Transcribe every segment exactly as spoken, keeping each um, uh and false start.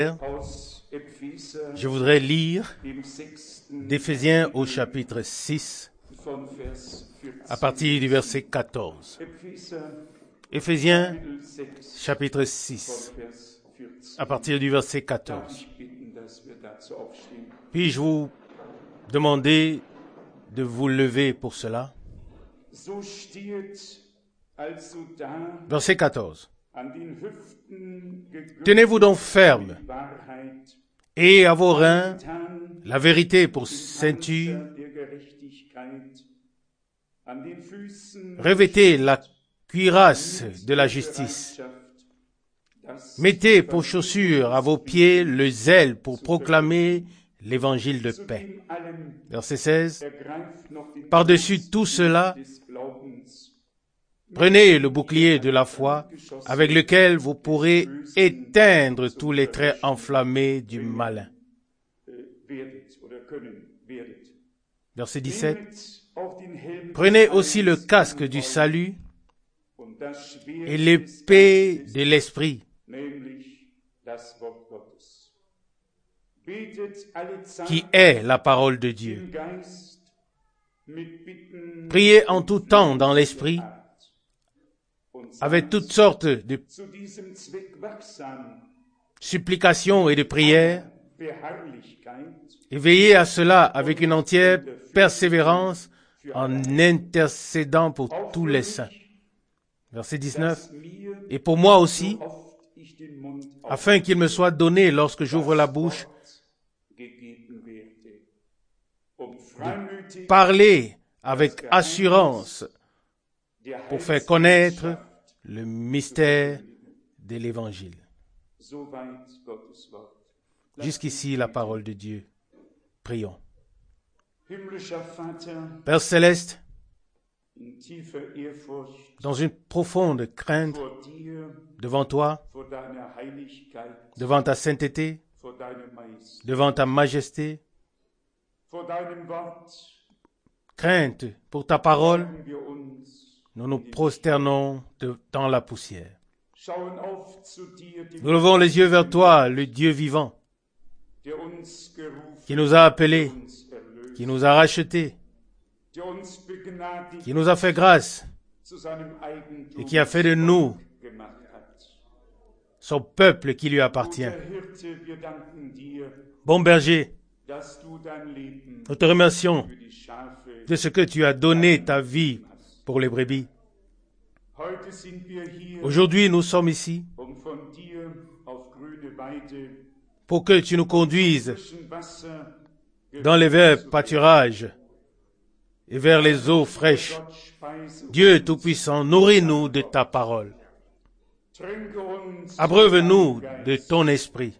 Je voudrais lire d'Éphésiens au chapitre six, à partir du verset quatorze. Éphésiens chapitre six, à partir du verset quatorze. Puis-je vous demander de vous lever pour cela? Verset quatorze. Tenez-vous donc ferme, et à vos reins la vérité pour ceinture. Revêtez la cuirasse de la justice. Mettez pour chaussure à vos pieds le zèle pour proclamer l'évangile de paix. Verset seize. Par-dessus tout cela, prenez le bouclier de la foi, avec lequel vous pourrez éteindre tous les traits enflammés du malin. Verset dix-sept. Prenez aussi le casque du salut et l'épée de l'esprit, qui est la parole de Dieu. Priez en tout temps dans l'esprit, avec toutes sortes de supplications et de prières, et veillez à cela avec une entière persévérance en intercédant pour tous les saints. Verset dix-neuf. Et pour moi aussi, afin qu'il me soit donné lorsque j'ouvre la bouche, de parler avec assurance pour faire connaître le mystère de l'Évangile. Jusqu'ici, la parole de Dieu. Prions. Père céleste, dans une profonde crainte devant toi, devant ta sainteté, devant ta majesté, crainte pour ta parole, nous nous prosternons de, dans la poussière. Nous levons les yeux vers toi, le Dieu vivant, qui nous a appelés, qui nous a rachetés, qui nous a fait grâce et qui a fait de nous son peuple qui lui appartient. Bon berger, nous te remercions de ce que tu as donné ta vie pour les brebis. Aujourd'hui, nous sommes ici pour que tu nous conduises dans les verts pâturages et vers les eaux fraîches. Dieu Tout-Puissant, nourris-nous de ta parole. Abreuve-nous de ton esprit.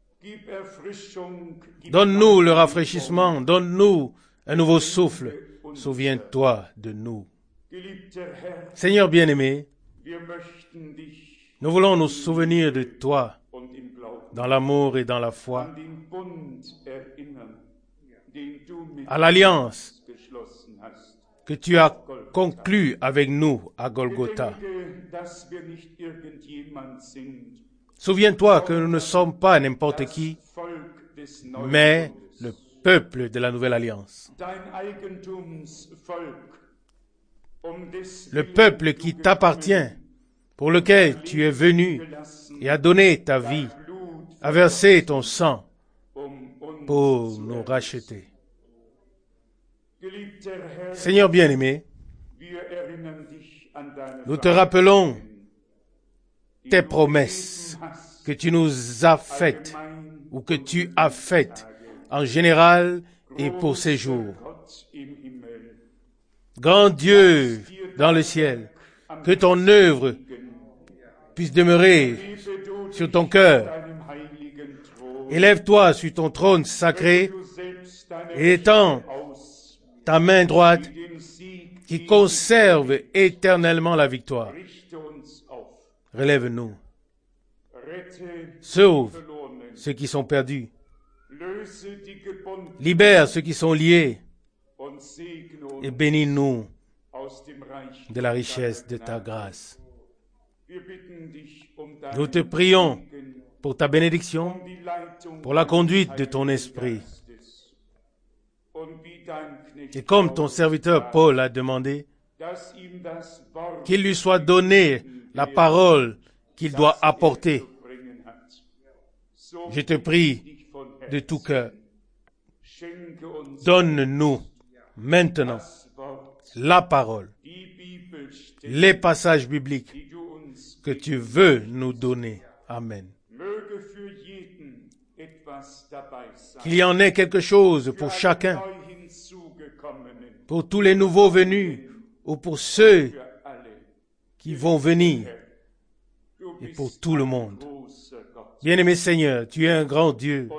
Donne-nous le rafraîchissement, donne-nous un nouveau souffle. Souviens-toi de nous. Seigneur bien-aimé, nous voulons nous souvenir de toi dans l'amour et dans la foi, à l'alliance que tu as conclue avec nous à Golgotha. Souviens-toi que nous ne sommes pas n'importe qui, mais le peuple de la nouvelle alliance. Le peuple qui t'appartient, pour lequel tu es venu et as donné ta vie, a versé ton sang pour nous racheter. Seigneur bien-aimé, nous te rappelons tes promesses que tu nous as faites ou que tu as faites en général et pour ces jours. Grand Dieu dans le ciel, que ton œuvre puisse demeurer sur ton cœur. Élève-toi sur ton trône sacré et étends ta main droite qui conserve éternellement la victoire. Relève-nous. Sauve ceux qui sont perdus. Libère ceux qui sont liés. Et bénis-nous de la richesse de ta grâce. Nous te prions pour ta bénédiction, pour la conduite de ton esprit. Et comme ton serviteur Paul a demandé, qu'il lui soit donné la parole qu'il doit apporter. Je te prie de tout cœur, donne-nous maintenant la parole, les passages bibliques que tu veux nous donner. Amen. Qu'il y en ait quelque chose pour chacun, pour tous les nouveaux venus ou pour ceux qui vont venir et pour tout le monde. Bien-aimé Seigneur, tu es un grand Dieu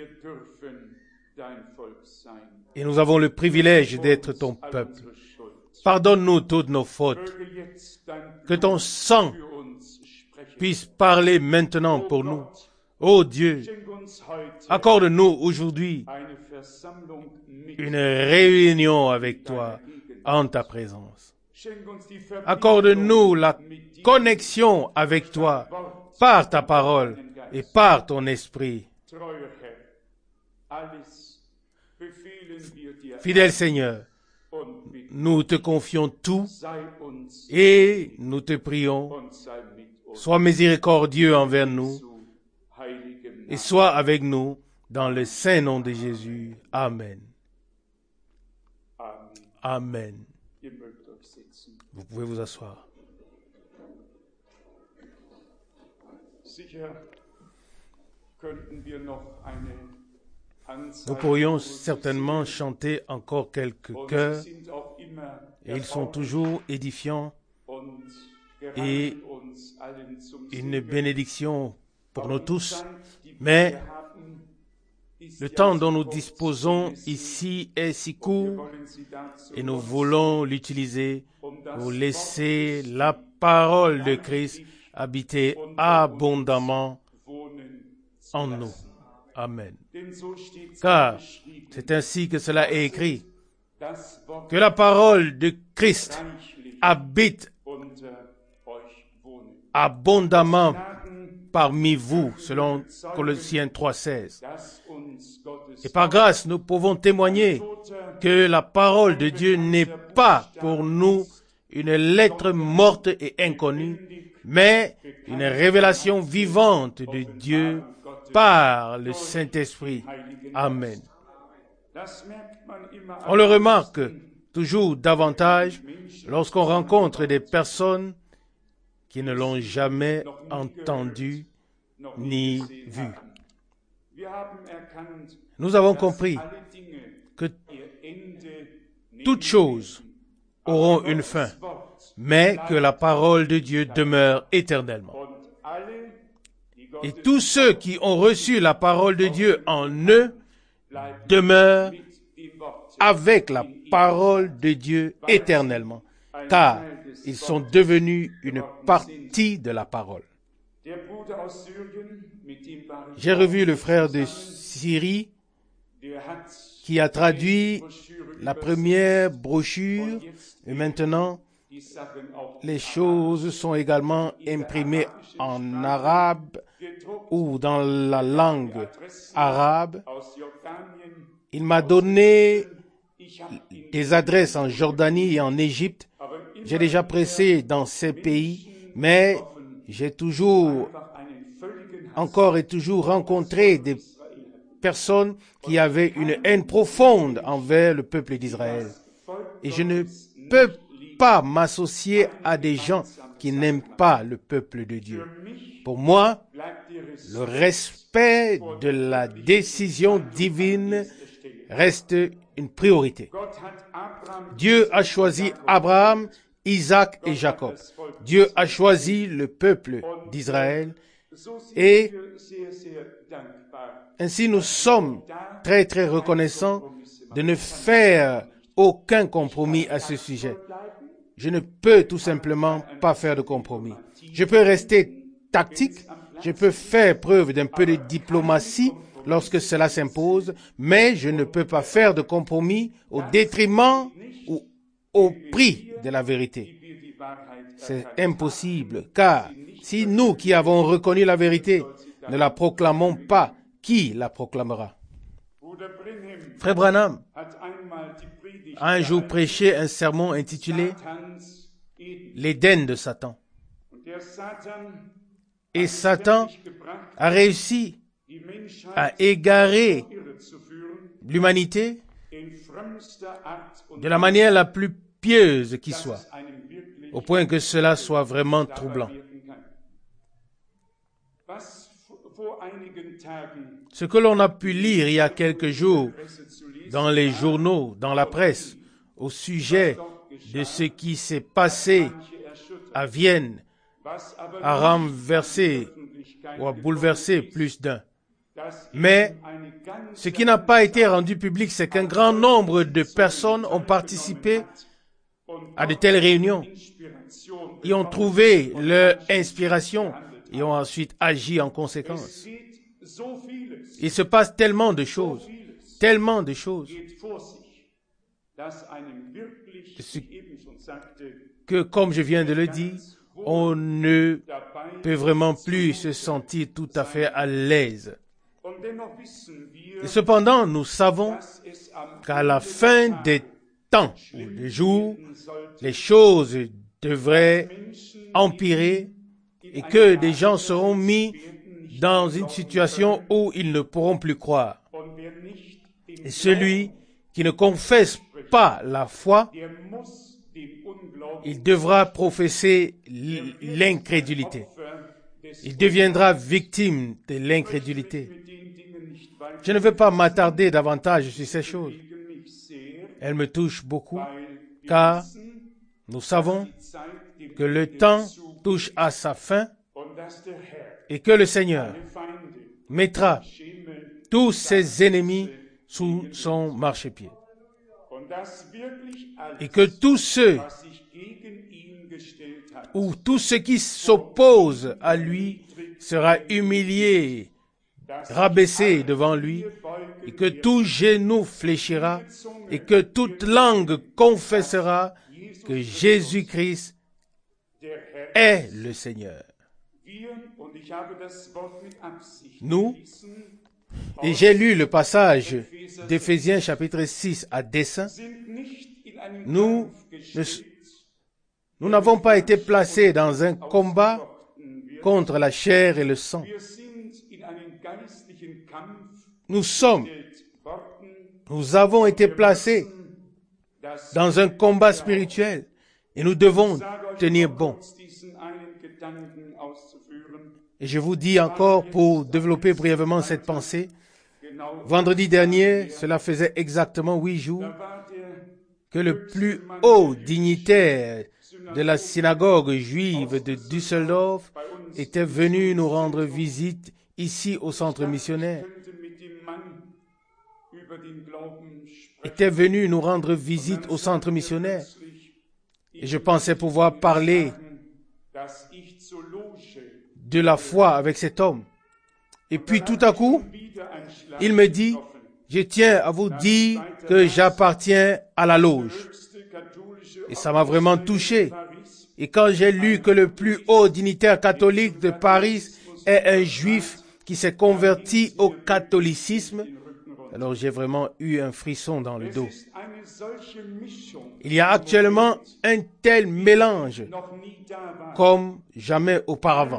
et nous avons le privilège d'être ton peuple. Pardonne-nous toutes nos fautes. Que ton sang puisse parler maintenant pour nous. Ô Dieu, accorde-nous aujourd'hui une réunion avec toi en ta présence. Accorde-nous la connexion avec toi par ta parole et par ton esprit. Fidèle Seigneur, nous te confions tout et nous te prions. Sois miséricordieux envers nous et sois avec nous dans le saint nom de Jésus. Amen. Amen. Vous pouvez vous asseoir. Nous pourrions certainement chanter encore quelques chœurs et ils sont toujours édifiants et une bénédiction pour nous tous. Mais le temps dont nous disposons ici est si court et nous voulons l'utiliser pour laisser la parole de Christ habiter abondamment en nous. Amen. Car c'est ainsi que cela est écrit, que la parole de Christ habite abondamment parmi vous, selon Colossiens trois seize. Et par grâce, nous pouvons témoigner que la parole de Dieu n'est pas pour nous une lettre morte et inconnue, mais une révélation vivante de Dieu par le Saint-Esprit. Amen. On le remarque toujours davantage lorsqu'on rencontre des personnes qui ne l'ont jamais entendu ni vu. Nous avons compris que toutes choses auront une fin, mais que la parole de Dieu demeure éternellement. Et tous ceux qui ont reçu la parole de Dieu en eux demeurent avec la parole de Dieu éternellement, car ils sont devenus une partie de la parole. J'ai revu le frère de Syrie qui a traduit la première brochure et maintenant les choses sont également imprimées en arabe ou dans la langue arabe. Il m'a donné des adresses en Jordanie et en Égypte. J'ai déjà prêché dans ces pays, mais j'ai toujours, encore et toujours rencontré des personnes qui avaient une haine profonde envers le peuple d'Israël. Et je ne peux pas m'associer à des gens qui n'aiment pas le peuple de Dieu. Pour moi, le respect de la décision divine reste une priorité. Dieu a choisi Abraham, Isaac et Jacob. Dieu a choisi le peuple d'Israël et ainsi nous sommes très très reconnaissants de ne faire aucun compromis à ce sujet. Je ne peux tout simplement pas faire de compromis. Je peux rester tactique, je peux faire preuve d'un peu de diplomatie lorsque cela s'impose, mais je ne peux pas faire de compromis au détriment ou au prix de la vérité. C'est impossible, car si nous qui avons reconnu la vérité ne la proclamons pas, qui la proclamera? Frère Branham a un jour prêché un sermon intitulé « L'Éden de Satan ». Et Satan a réussi à égarer l'humanité de la manière la plus pieuse qui soit, au point que cela soit vraiment troublant. Ce que l'on a pu lire il y a quelques jours dans les journaux, dans la presse, au sujet de ce qui s'est passé à Vienne, a renversé ou a bouleversé plus d'un. Mais ce qui n'a pas été rendu public, c'est qu'un grand nombre de personnes ont participé à de telles réunions. Ils ont trouvé leur inspiration et ont ensuite agi en conséquence. Il se passe tellement de choses, tellement de choses, que, comme je viens de le dire, on ne peut vraiment plus se sentir tout à fait à l'aise. Et cependant, nous savons qu'à la fin des temps ou des jours, les choses devraient empirer et que des gens seront mis dans une situation où ils ne pourront plus croire. Et celui qui ne confesse pas la foi, il devra professer l'incrédulité. Il deviendra victime de l'incrédulité. Je ne veux pas m'attarder davantage sur ces choses. Elles me touchent beaucoup, car nous savons que le temps touche à sa fin et que le Seigneur mettra tous ses ennemis sous son marchepied. Et que tous ceux ou tout ce qui s'oppose à lui sera humilié, rabaissé devant lui, et que tout genou fléchira, et que toute langue confessera que Jésus-Christ est le Seigneur. Nous, et j'ai lu le passage d'Éphésiens chapitre six à dessein, nous ne Nous n'avons pas été placés dans un combat contre la chair et le sang. Nous sommes, nous avons été placés dans un combat spirituel et nous devons tenir bon. Et je vous dis encore, pour développer brièvement cette pensée, vendredi dernier, cela faisait exactement huit jours que le plus haut dignitaire de la synagogue juive de Düsseldorf était venu nous rendre visite ici au centre missionnaire. Était venu nous rendre visite au centre missionnaire. Et je pensais pouvoir parler de la foi avec cet homme. Et puis tout à coup, il me dit, je tiens à vous dire que j'appartiens à la loge. Et ça m'a vraiment touché. Et quand j'ai lu que le plus haut dignitaire catholique de Paris est un juif qui s'est converti au catholicisme, alors j'ai vraiment eu un frisson dans le dos. Il y a actuellement un tel mélange comme jamais auparavant.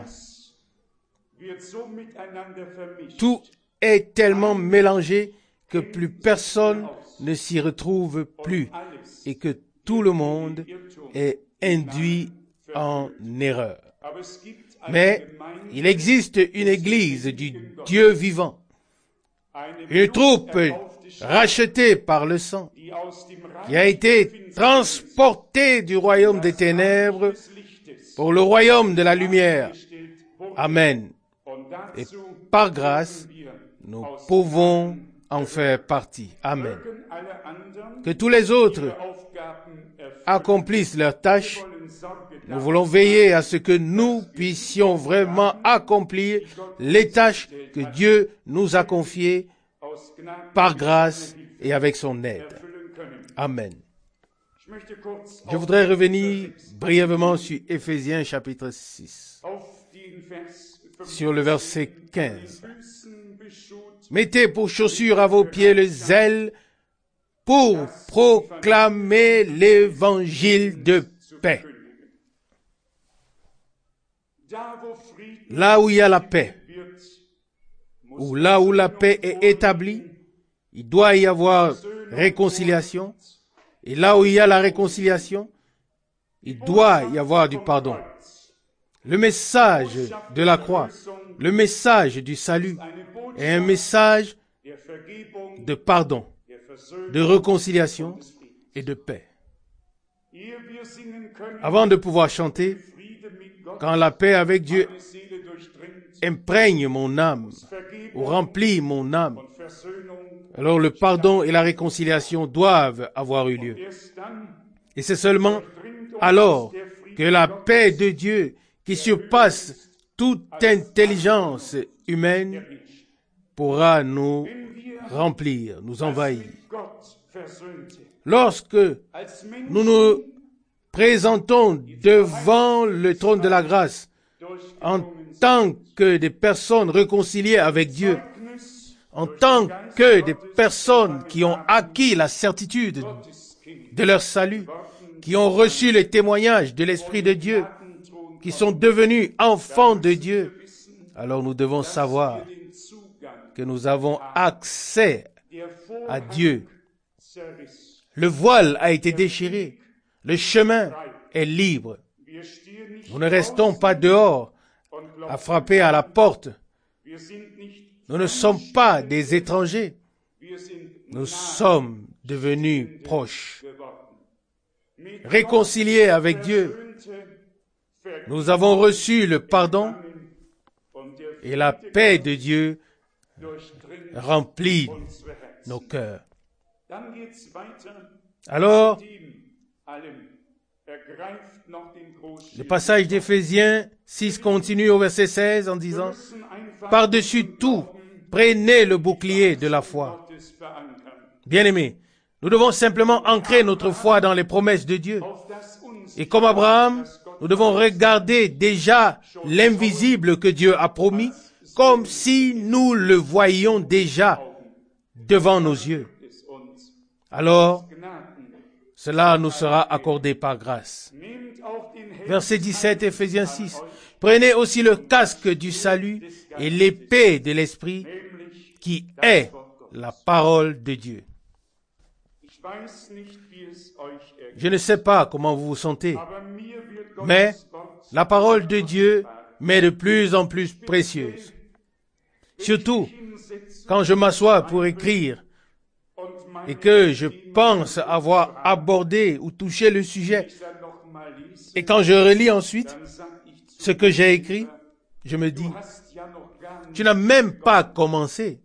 Tout est tellement mélangé que plus personne ne s'y retrouve plus et que tout le monde est induit en erreur. Mais il existe une église du Dieu vivant, une troupe rachetée par le sang, qui a été transportée du royaume des ténèbres pour le royaume de la lumière. Amen. Et par grâce, nous pouvons en faire partie. Amen. Que tous les autres accomplissent leurs tâches. Nous voulons veiller à ce que nous puissions vraiment accomplir les tâches que Dieu nous a confiées par grâce et avec son aide. Amen. Je voudrais revenir brièvement sur Éphésiens chapitre six. sur le verset quinze. Mettez pour chaussure à vos pieds le zèle pour proclamer l'évangile de paix. Là où il y a la paix, ou là où la paix est établie, il doit y avoir réconciliation. Et là où il y a la réconciliation, il doit y avoir du pardon. Le message de la croix, le message du salut est un message de pardon, de réconciliation et de paix. Avant de pouvoir chanter, quand la paix avec Dieu imprègne mon âme, ou remplit mon âme, alors le pardon et la réconciliation doivent avoir eu lieu. Et c'est seulement alors que la paix de Dieu, qui surpasse toute intelligence humaine, pourra nous remplir, nous envahir. Lorsque nous nous présentons devant le trône de la grâce en tant que des personnes réconciliées avec Dieu, en tant que des personnes qui ont acquis la certitude de leur salut, qui ont reçu le témoignage de l'Esprit de Dieu, qui sont devenus enfants de Dieu, alors nous devons savoir que nous avons accès à Dieu. Le voile a été déchiré, le chemin est libre. Nous ne restons pas dehors à frapper à la porte. Nous ne sommes pas des étrangers. Nous sommes devenus proches, réconciliés avec Dieu. Nous avons reçu le pardon et la paix de Dieu remplit nos cœurs. Alors, le passage d'Éphésiens six continue au verset seize en disant « Par-dessus tout, prenez le bouclier de la foi. » Bien-aimés, nous devons simplement ancrer notre foi dans les promesses de Dieu. Et comme Abraham, nous devons regarder déjà l'invisible que Dieu a promis, comme si nous le voyions déjà devant nos yeux. Alors, cela nous sera accordé par grâce. Verset dix-sept, Éphésiens six. Prenez aussi le casque du salut et l'épée de l'Esprit, qui est la parole de Dieu. Je ne sais pas comment vous vous sentez, mais la parole de Dieu m'est de plus en plus précieuse. Surtout quand je m'assois pour écrire et que je pense avoir abordé ou touché le sujet, et quand je relis ensuite ce que j'ai écrit, je me dis, tu n'as même pas commencé.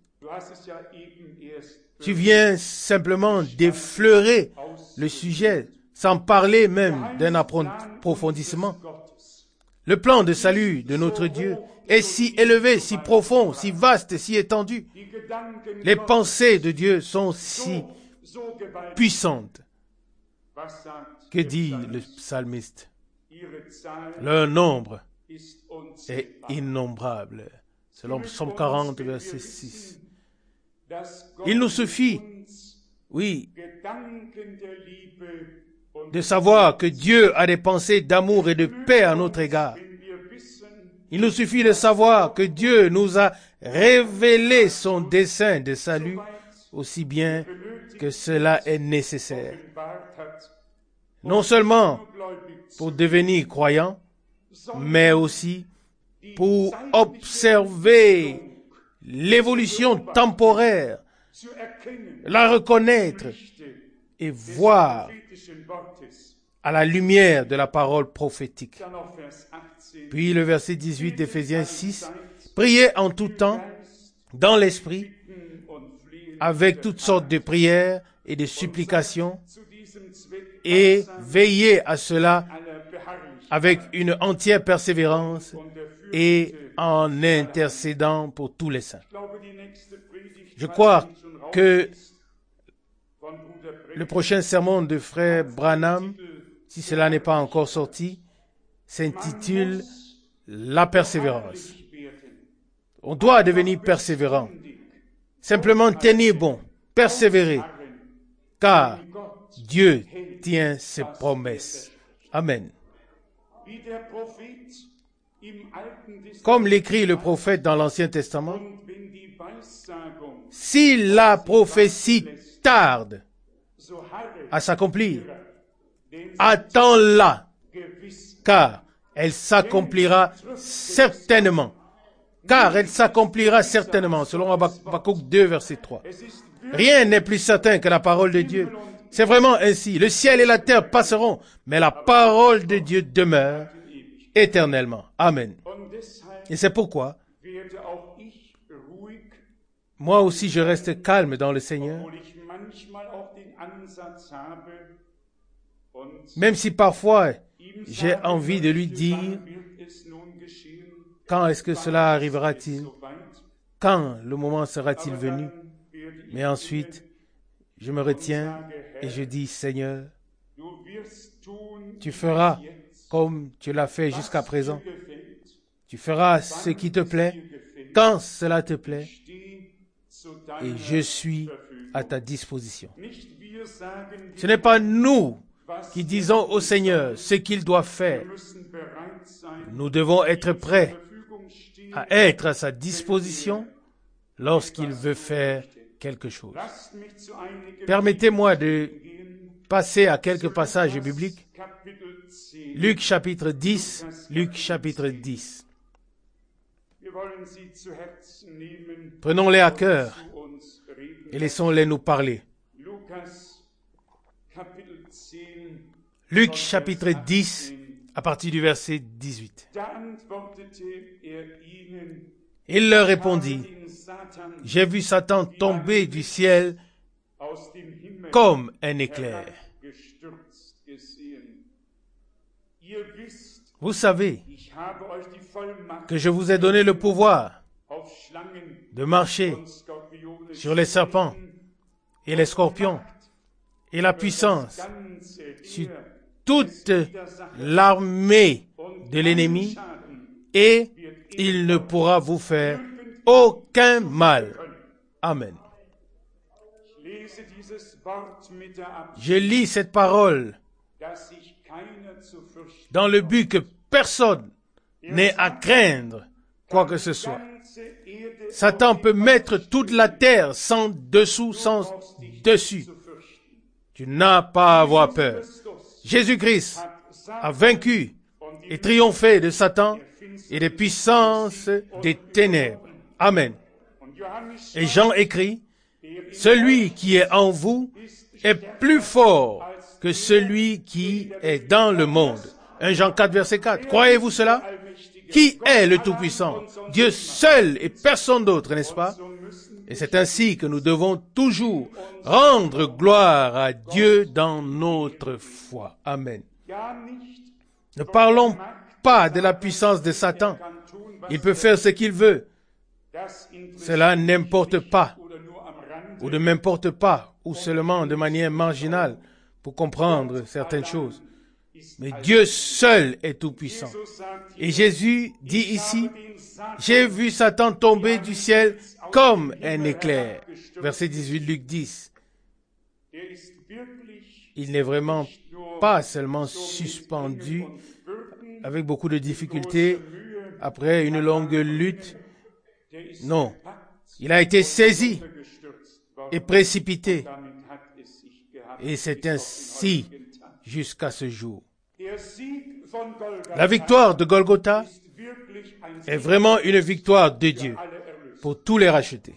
Tu viens simplement d'effleurer le sujet, sans parler même d'un approfondissement. Le plan de salut de notre Dieu est si élevé, si profond, si vaste, si étendu. Les pensées de Dieu sont si puissantes. Que dit le psalmiste? Leur nombre est innombrable. Selon Psaume quarante, verset six. Il nous suffit, oui, de savoir que Dieu a des pensées d'amour et de paix à notre égard. Il nous suffit de savoir que Dieu nous a révélé son dessein de salut aussi bien que cela est nécessaire. Non seulement pour devenir croyant, mais aussi pour observer l'évolution temporaire, la reconnaître et voir à la lumière de la parole prophétique. Puis le verset dix-huit d'Éphésiens six, priez en tout temps, dans l'esprit, avec toutes sortes de prières et de supplications, et veillez à cela avec une entière persévérance et en intercédant pour tous les saints. Je crois que le prochain sermon de frère Branham, si cela n'est pas encore sorti, s'intitule « La persévérance ». On doit devenir persévérant. Simplement tenir bon, persévérer, car Dieu tient ses promesses. Amen. Comme l'écrit le prophète dans l'Ancien Testament, si la prophétie tarde à s'accomplir, attends-la, car elle s'accomplira certainement. Car elle s'accomplira certainement, selon Habakkuk deux, verset trois. Rien n'est plus certain que la parole de Dieu. C'est vraiment ainsi. Le ciel et la terre passeront, mais la parole de Dieu demeure éternellement. Amen. Et c'est pourquoi moi aussi je reste calme dans le Seigneur, même si parfois j'ai envie de lui dire, quand est-ce que cela arrivera-t-il? Quand le moment sera-t-il venu? Mais ensuite, je me retiens et je dis, Seigneur, tu feras comme tu l'as fait jusqu'à présent. Tu feras ce qui te plaît, quand cela te plaît, et je suis à ta disposition. Ce n'est pas nous qui disons au Seigneur ce qu'il doit faire. Nous devons être prêts à être à sa disposition lorsqu'il veut faire quelque chose. Permettez-moi de passer à quelques passages bibliques. Luc chapitre dix, Luc chapitre dix. Prenons-les à cœur et laissons-les nous parler. Luc chapitre dix, à partir du verset dix-huit. Il leur répondit, « J'ai vu Satan tomber du ciel comme un éclair. Vous savez que je vous ai donné le pouvoir de marcher sur les serpents et les scorpions et la puissance sur toute l'armée de l'ennemi, et il ne pourra vous faire aucun mal. » Amen. Je lis cette parole dans le but que personne n'ait à craindre quoi que ce soit. Satan peut mettre toute la terre sans dessous, sans dessus. Tu n'as pas à avoir peur. Jésus-Christ a vaincu et triomphé de Satan et des puissances des ténèbres. Amen. Et Jean écrit, « Celui qui est en vous est plus fort que celui qui est dans le monde. » premier Jean quatre, verset quatre. Croyez-vous cela? Qui est le Tout-Puissant? Dieu seul et personne d'autre, n'est-ce pas? Et c'est ainsi que nous devons toujours rendre gloire à Dieu dans notre foi. Amen. Ne parlons pas de la puissance de Satan. Il peut faire ce qu'il veut. Cela n'importe pas, ou ne m'importe pas, ou seulement de manière marginale pour comprendre certaines choses. Mais Dieu seul est tout-puissant. Et Jésus dit ici, « J'ai vu Satan tomber du ciel comme un éclair. » Verset dix-huit, Luc dix. Il n'est vraiment pas seulement suspendu avec beaucoup de difficultés après une longue lutte. Non, il a été saisi et précipité. Et c'est ainsi jusqu'à ce jour. La victoire de Golgotha est vraiment une victoire de Dieu pour tous les rachetés.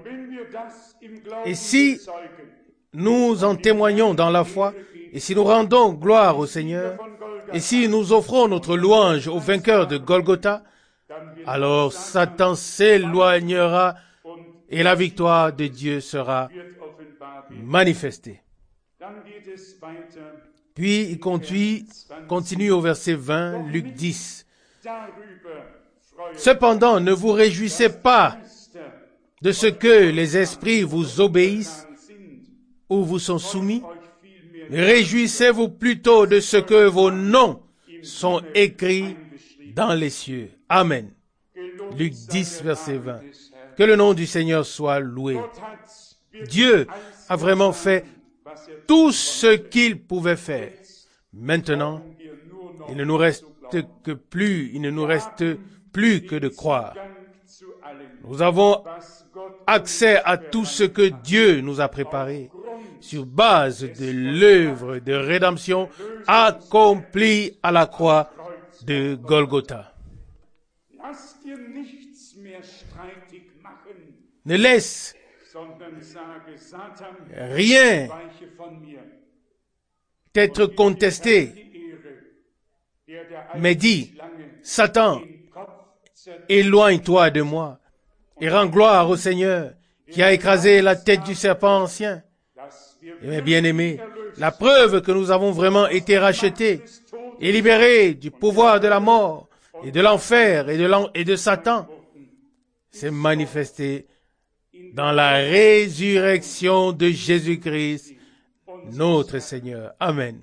Et si nous en témoignons dans la foi, et si nous rendons gloire au Seigneur, et si nous offrons notre louange au vainqueur de Golgotha, alors Satan s'éloignera et la victoire de Dieu sera manifestée. Puis il continue, continue au verset vingt, Luc dix. « Cependant, ne vous réjouissez pas de ce que les esprits vous obéissent ou vous sont soumis. Réjouissez-vous plutôt de ce que vos noms sont écrits dans les cieux. » Amen. Luc dix, verset vingt. Que le nom du Seigneur soit loué. Dieu a vraiment fait tout ce qu'il pouvait faire. Maintenant, il ne nous reste que plus, il ne nous reste plus que de croire. Nous avons accès à tout ce que Dieu nous a préparé sur base de l'œuvre de rédemption accomplie à la croix de Golgotha. Ne laisse rien t'être contesté, mais dis, Satan, éloigne-toi de moi et rends gloire au Seigneur qui a écrasé la tête du serpent ancien. Et mes bien-aimés, la preuve que nous avons vraiment été rachetés et libérés du pouvoir de la mort et de l'enfer et de, l'en- et de Satan s'est manifestée dans la résurrection de Jésus-Christ, notre Seigneur. Amen.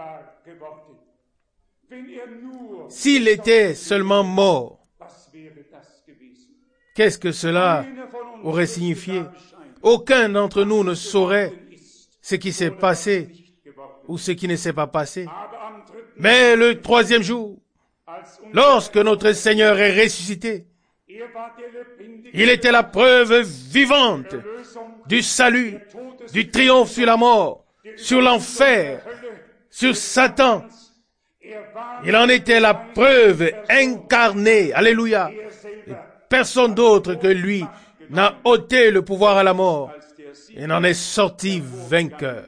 S'il était seulement mort, qu'est-ce que cela aurait signifié? Aucun d'entre nous ne saurait ce qui s'est passé ou ce qui ne s'est pas passé. Mais le troisième jour, lorsque notre Seigneur est ressuscité, il était la preuve vivante du salut, du triomphe sur la mort, sur l'enfer, sur Satan. Il en était la preuve incarnée. Alléluia. Et personne d'autre que lui n'a ôté le pouvoir à la mort et n'en est sorti vainqueur.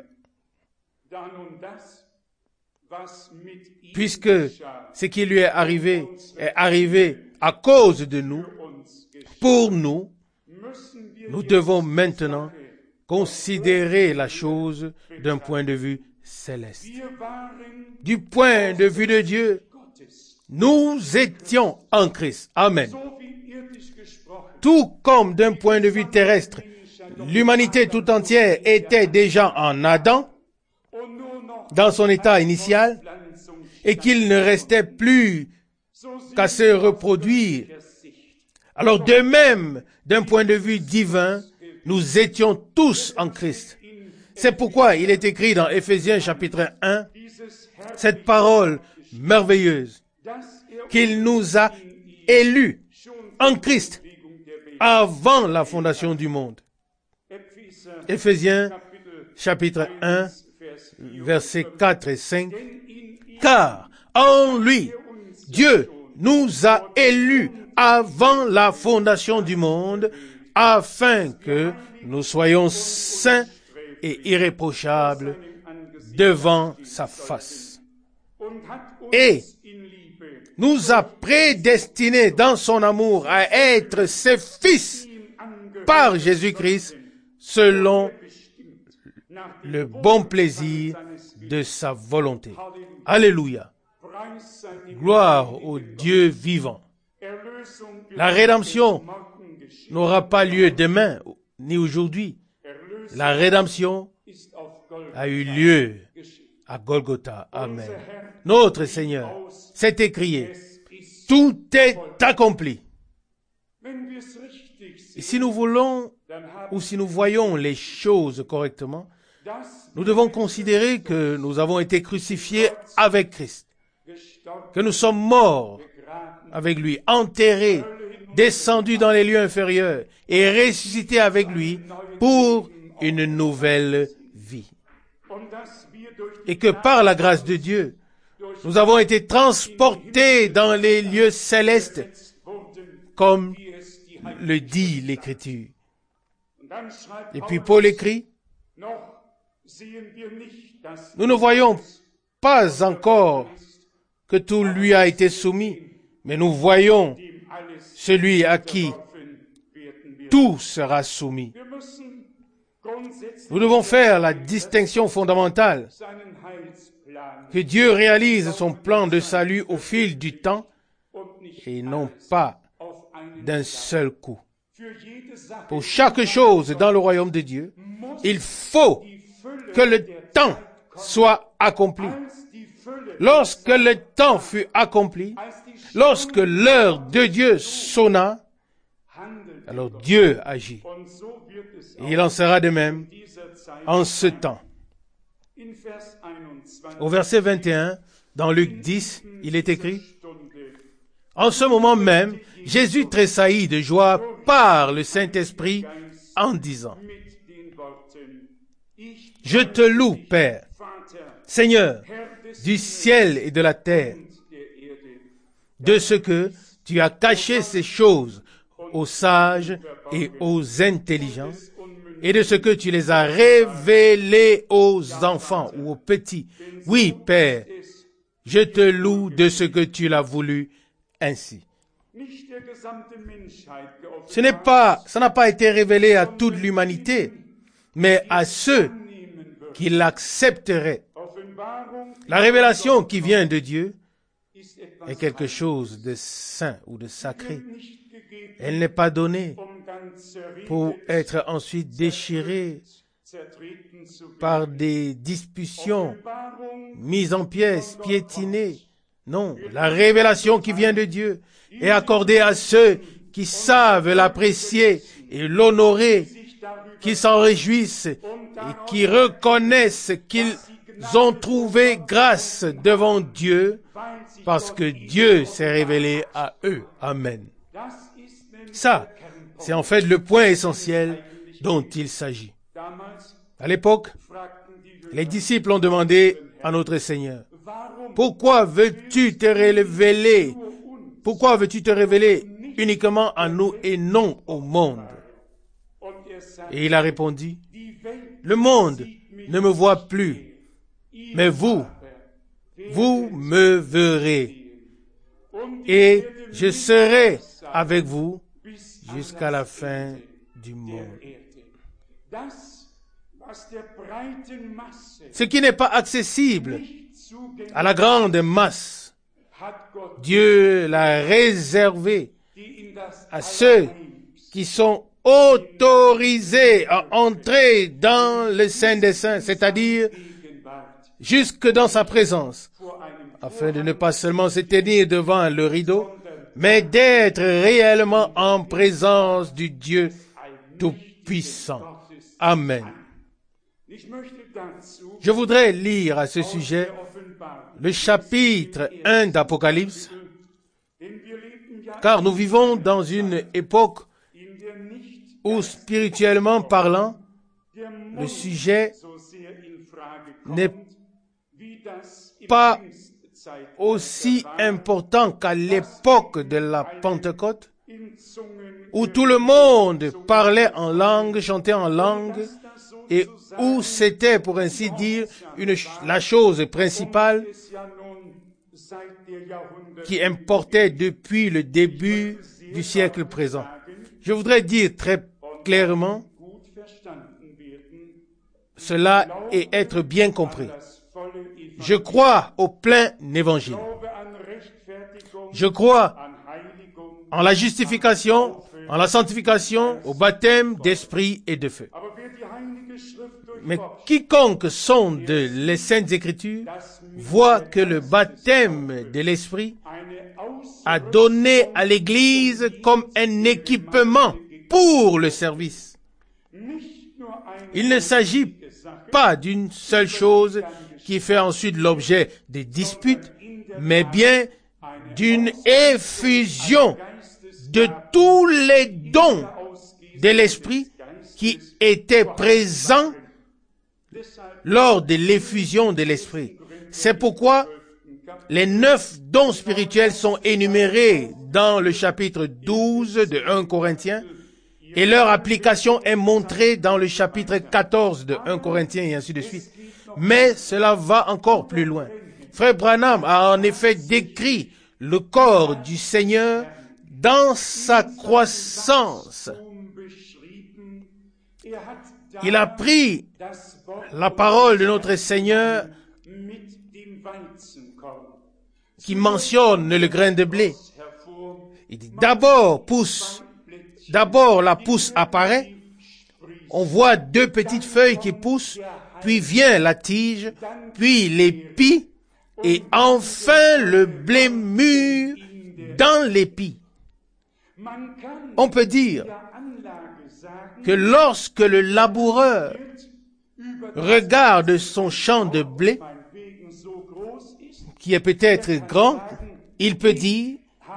Puisque ce qui lui est arrivé est arrivé à cause de nous, pour nous, nous devons maintenant considérer la chose d'un point de vue céleste. Du point de vue de Dieu, nous étions en Christ. Amen. Tout comme d'un point de vue terrestre, l'humanité tout entière était déjà en Adam, dans son état initial, et qu'il ne restait plus qu'à se reproduire. Alors de même, d'un point de vue divin, nous étions tous en Christ. C'est pourquoi il est écrit dans Éphésiens chapitre un, cette parole merveilleuse, qu'il nous a élus en Christ avant la fondation du monde. Éphésiens chapitre un, versets quatre et cinq. Car en lui, Dieu nous a élus avant la fondation du monde, afin que nous soyons saints et irréprochables devant sa face. Et nous a prédestinés dans son amour à être ses fils par Jésus-Christ, selon le bon plaisir de sa volonté. Alléluia. Gloire au Dieu vivant. La rédemption n'aura pas lieu demain, ni aujourd'hui. La rédemption a eu lieu à Golgotha. Amen. Notre Seigneur s'est écrié, tout est accompli. Et si nous voulons, ou si nous voyons les choses correctement, nous devons considérer que nous avons été crucifiés avec Christ, que nous sommes morts avec lui, enterrés, descendus dans les lieux inférieurs et ressuscités avec lui pour une nouvelle vie. Et que par la grâce de Dieu, nous avons été transportés dans les lieux célestes, comme le dit l'Écriture. Et puis Paul écrit, nous ne voyons pas encore que tout lui a été soumis, mais nous voyons celui à qui tout sera soumis. Nous devons faire la distinction fondamentale que Dieu réalise son plan de salut au fil du temps et non pas d'un seul coup. Pour chaque chose dans le royaume de Dieu, il faut que le temps soit accompli. Lorsque le temps fut accompli, lorsque l'heure de Dieu sonna, Alors Dieu agit. Et il en sera de même en ce temps. Au verset vingt et un, dans Luc dix, il est écrit: en ce moment même, Jésus tressaillit de joie par le Saint-Esprit en disant: je te loue, Père, Seigneur du ciel et de la terre, de ce que tu as caché ces choses aux sages et aux intelligents, et de ce que tu les as révélées aux enfants ou aux petits. Oui, Père, je te loue de ce que tu l'as voulu ainsi. Ce n'est pas, ça n'a pas été révélé à toute l'humanité, mais à ceux qui l'accepteraient. La révélation qui vient de Dieu est quelque chose de saint ou de sacré. Elle n'est pas donnée pour être ensuite déchirée par des discussions, mises en pièces, piétinées. Non, la révélation qui vient de Dieu est accordée à ceux qui savent l'apprécier et l'honorer, qui s'en réjouissent et qui reconnaissent qu'ils ont trouvé grâce devant Dieu parce que Dieu s'est révélé à eux. Amen. Ça, c'est en fait le point essentiel dont il s'agit. À l'époque, les disciples ont demandé à notre Seigneur: pourquoi veux-tu te révéler? Pourquoi veux-tu te révéler uniquement à nous et non au monde? Et il a répondu: le monde ne me voit plus, mais vous, vous me verrez. Et je serai avec vous jusqu'à la fin du monde. Ce qui n'est pas accessible à la grande masse, Dieu l'a réservé à ceux qui sont autorisés à entrer dans le Saint des Saints, c'est-à-dire jusque dans sa présence, afin de ne pas seulement se tenir devant le rideau, mais d'être réellement en présence du Dieu Tout-Puissant. Amen. Je voudrais lire à ce sujet le chapitre un d'Apocalypse, car nous vivons dans une époque où, spirituellement parlant, le sujet n'est pas aussi important qu'à l'époque de la Pentecôte, où tout le monde parlait en langue, chantait en langue, et où c'était, pour ainsi dire, une, la chose principale qui importait depuis le début du siècle présent. Je voudrais dire très clairement cela et être bien compris. Je crois au plein évangile. Je crois en la justification, en la sanctification, au baptême d'esprit et de feu. Mais quiconque sonde les Saintes Écritures voit que le baptême de l'Esprit a donné à l'Église comme un équipement pour le service. Il ne s'agit pas d'une seule chose qui fait ensuite l'objet de disputes, mais bien d'une effusion de tous les dons de l'Esprit qui étaient présents lors de l'effusion de l'Esprit. C'est pourquoi les neuf dons spirituels sont énumérés dans le chapitre douze de premier Corinthiens et leur application est montrée dans le chapitre quatorze de premier Corinthiens et ainsi de suite. Mais cela va encore plus loin. Frère Branham a en effet décrit le corps du Seigneur dans sa croissance. Il a pris la parole de notre Seigneur qui mentionne le grain de blé. Il dit d'abord pousse, d'abord la pousse apparaît, on voit deux petites feuilles qui poussent, puis vient la tige, puis l'épi, et enfin le blé mûr dans l'épi. On peut dire que lorsque le laboureur regarde son champ de blé, qui est peut-être grand, il peut dire,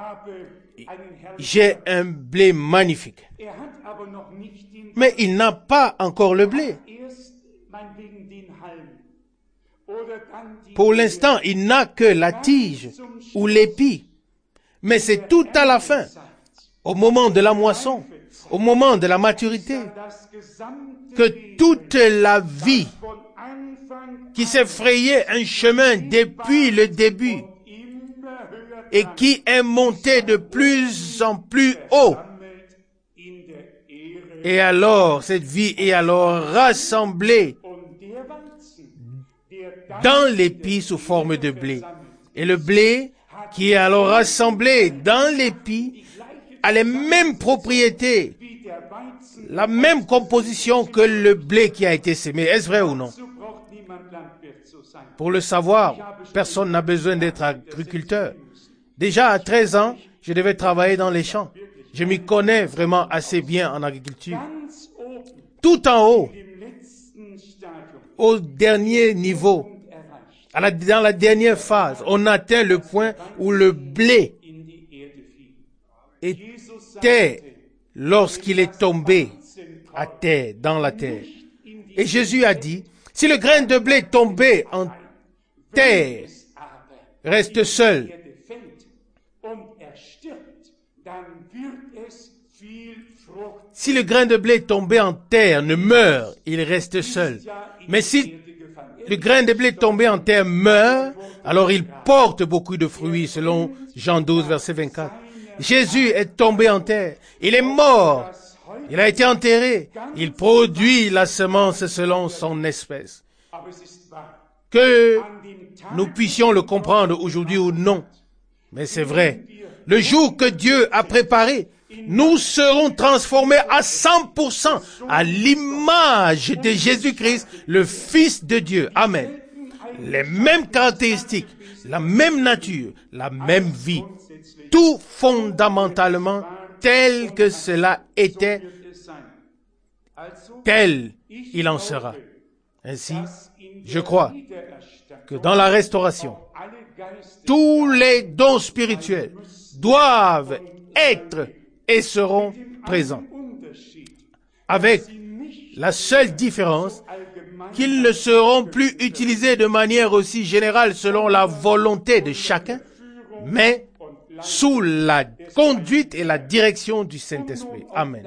j'ai un blé magnifique. Mais il n'a pas encore le blé. Pour l'instant, il n'a que la tige ou l'épi. Mais c'est tout à la fin, au moment de la moisson, au moment de la maturité, que toute la vie qui s'est frayé un chemin depuis le début et qui est monté de plus en plus haut, et alors cette vie est alors rassemblée dans l'épi sous forme de blé. Et le blé qui est alors rassemblé dans l'épi a les mêmes propriétés, la même composition que le blé qui a été semé. Est-ce vrai ou non? Pour le savoir, personne n'a besoin d'être agriculteur. Déjà à treize ans, je devais travailler dans les champs. Je m'y connais vraiment assez bien en agriculture. Tout en haut, au dernier niveau, à la, dans la dernière phase, on atteint le point où le blé était, lorsqu'il est tombé à terre, dans la terre. Et Jésus a dit, si le grain de blé tombé en terre reste seul, si le grain de blé tombé en terre ne meurt, il reste seul. Mais si le grain de blé tombé en terre meurt, alors il porte beaucoup de fruits, selon Jean douze, verset vingt-quatre. Jésus est tombé en terre. Il est mort. Il a été enterré. Il produit la semence selon son espèce. Que nous puissions le comprendre aujourd'hui ou non. Mais c'est vrai. Le jour que Dieu a préparé, nous serons transformés à cent pour cent à l'image de Jésus-Christ, le Fils de Dieu. Amen. Les mêmes caractéristiques, la même nature, la même vie. Tout fondamentalement tel que cela était, tel il en sera. Ainsi, je crois que dans la restauration, tous les dons spirituels doivent être et seront présents. Avec la seule différence qu'ils ne seront plus utilisés de manière aussi générale selon la volonté de chacun, mais sous la conduite et la direction du Saint-Esprit. Amen.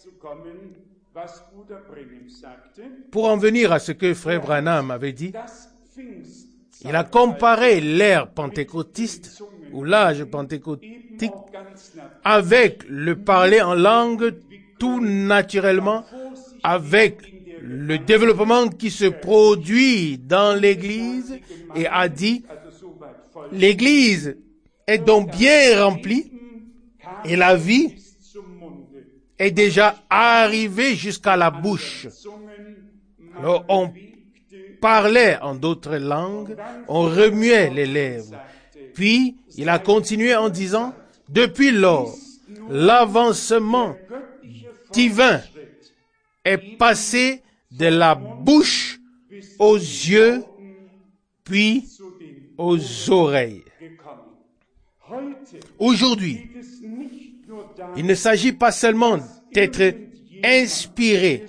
Pour en venir à ce que Frère Branham avait dit, il a comparé l'ère pentecôtiste, ou l'âge pentecôtique, avec le parler en langue tout naturellement, avec le développement qui se produit dans l'Église, et a dit, l'Église est donc bien remplie, et la vie est déjà arrivée jusqu'à la bouche. Alors on parlait en d'autres langues, on remuait les lèvres. Puis, il a continué en disant, depuis lors, l'avancement divin est passé de la bouche aux yeux, puis aux oreilles. Aujourd'hui, il ne s'agit pas seulement d'être inspiré,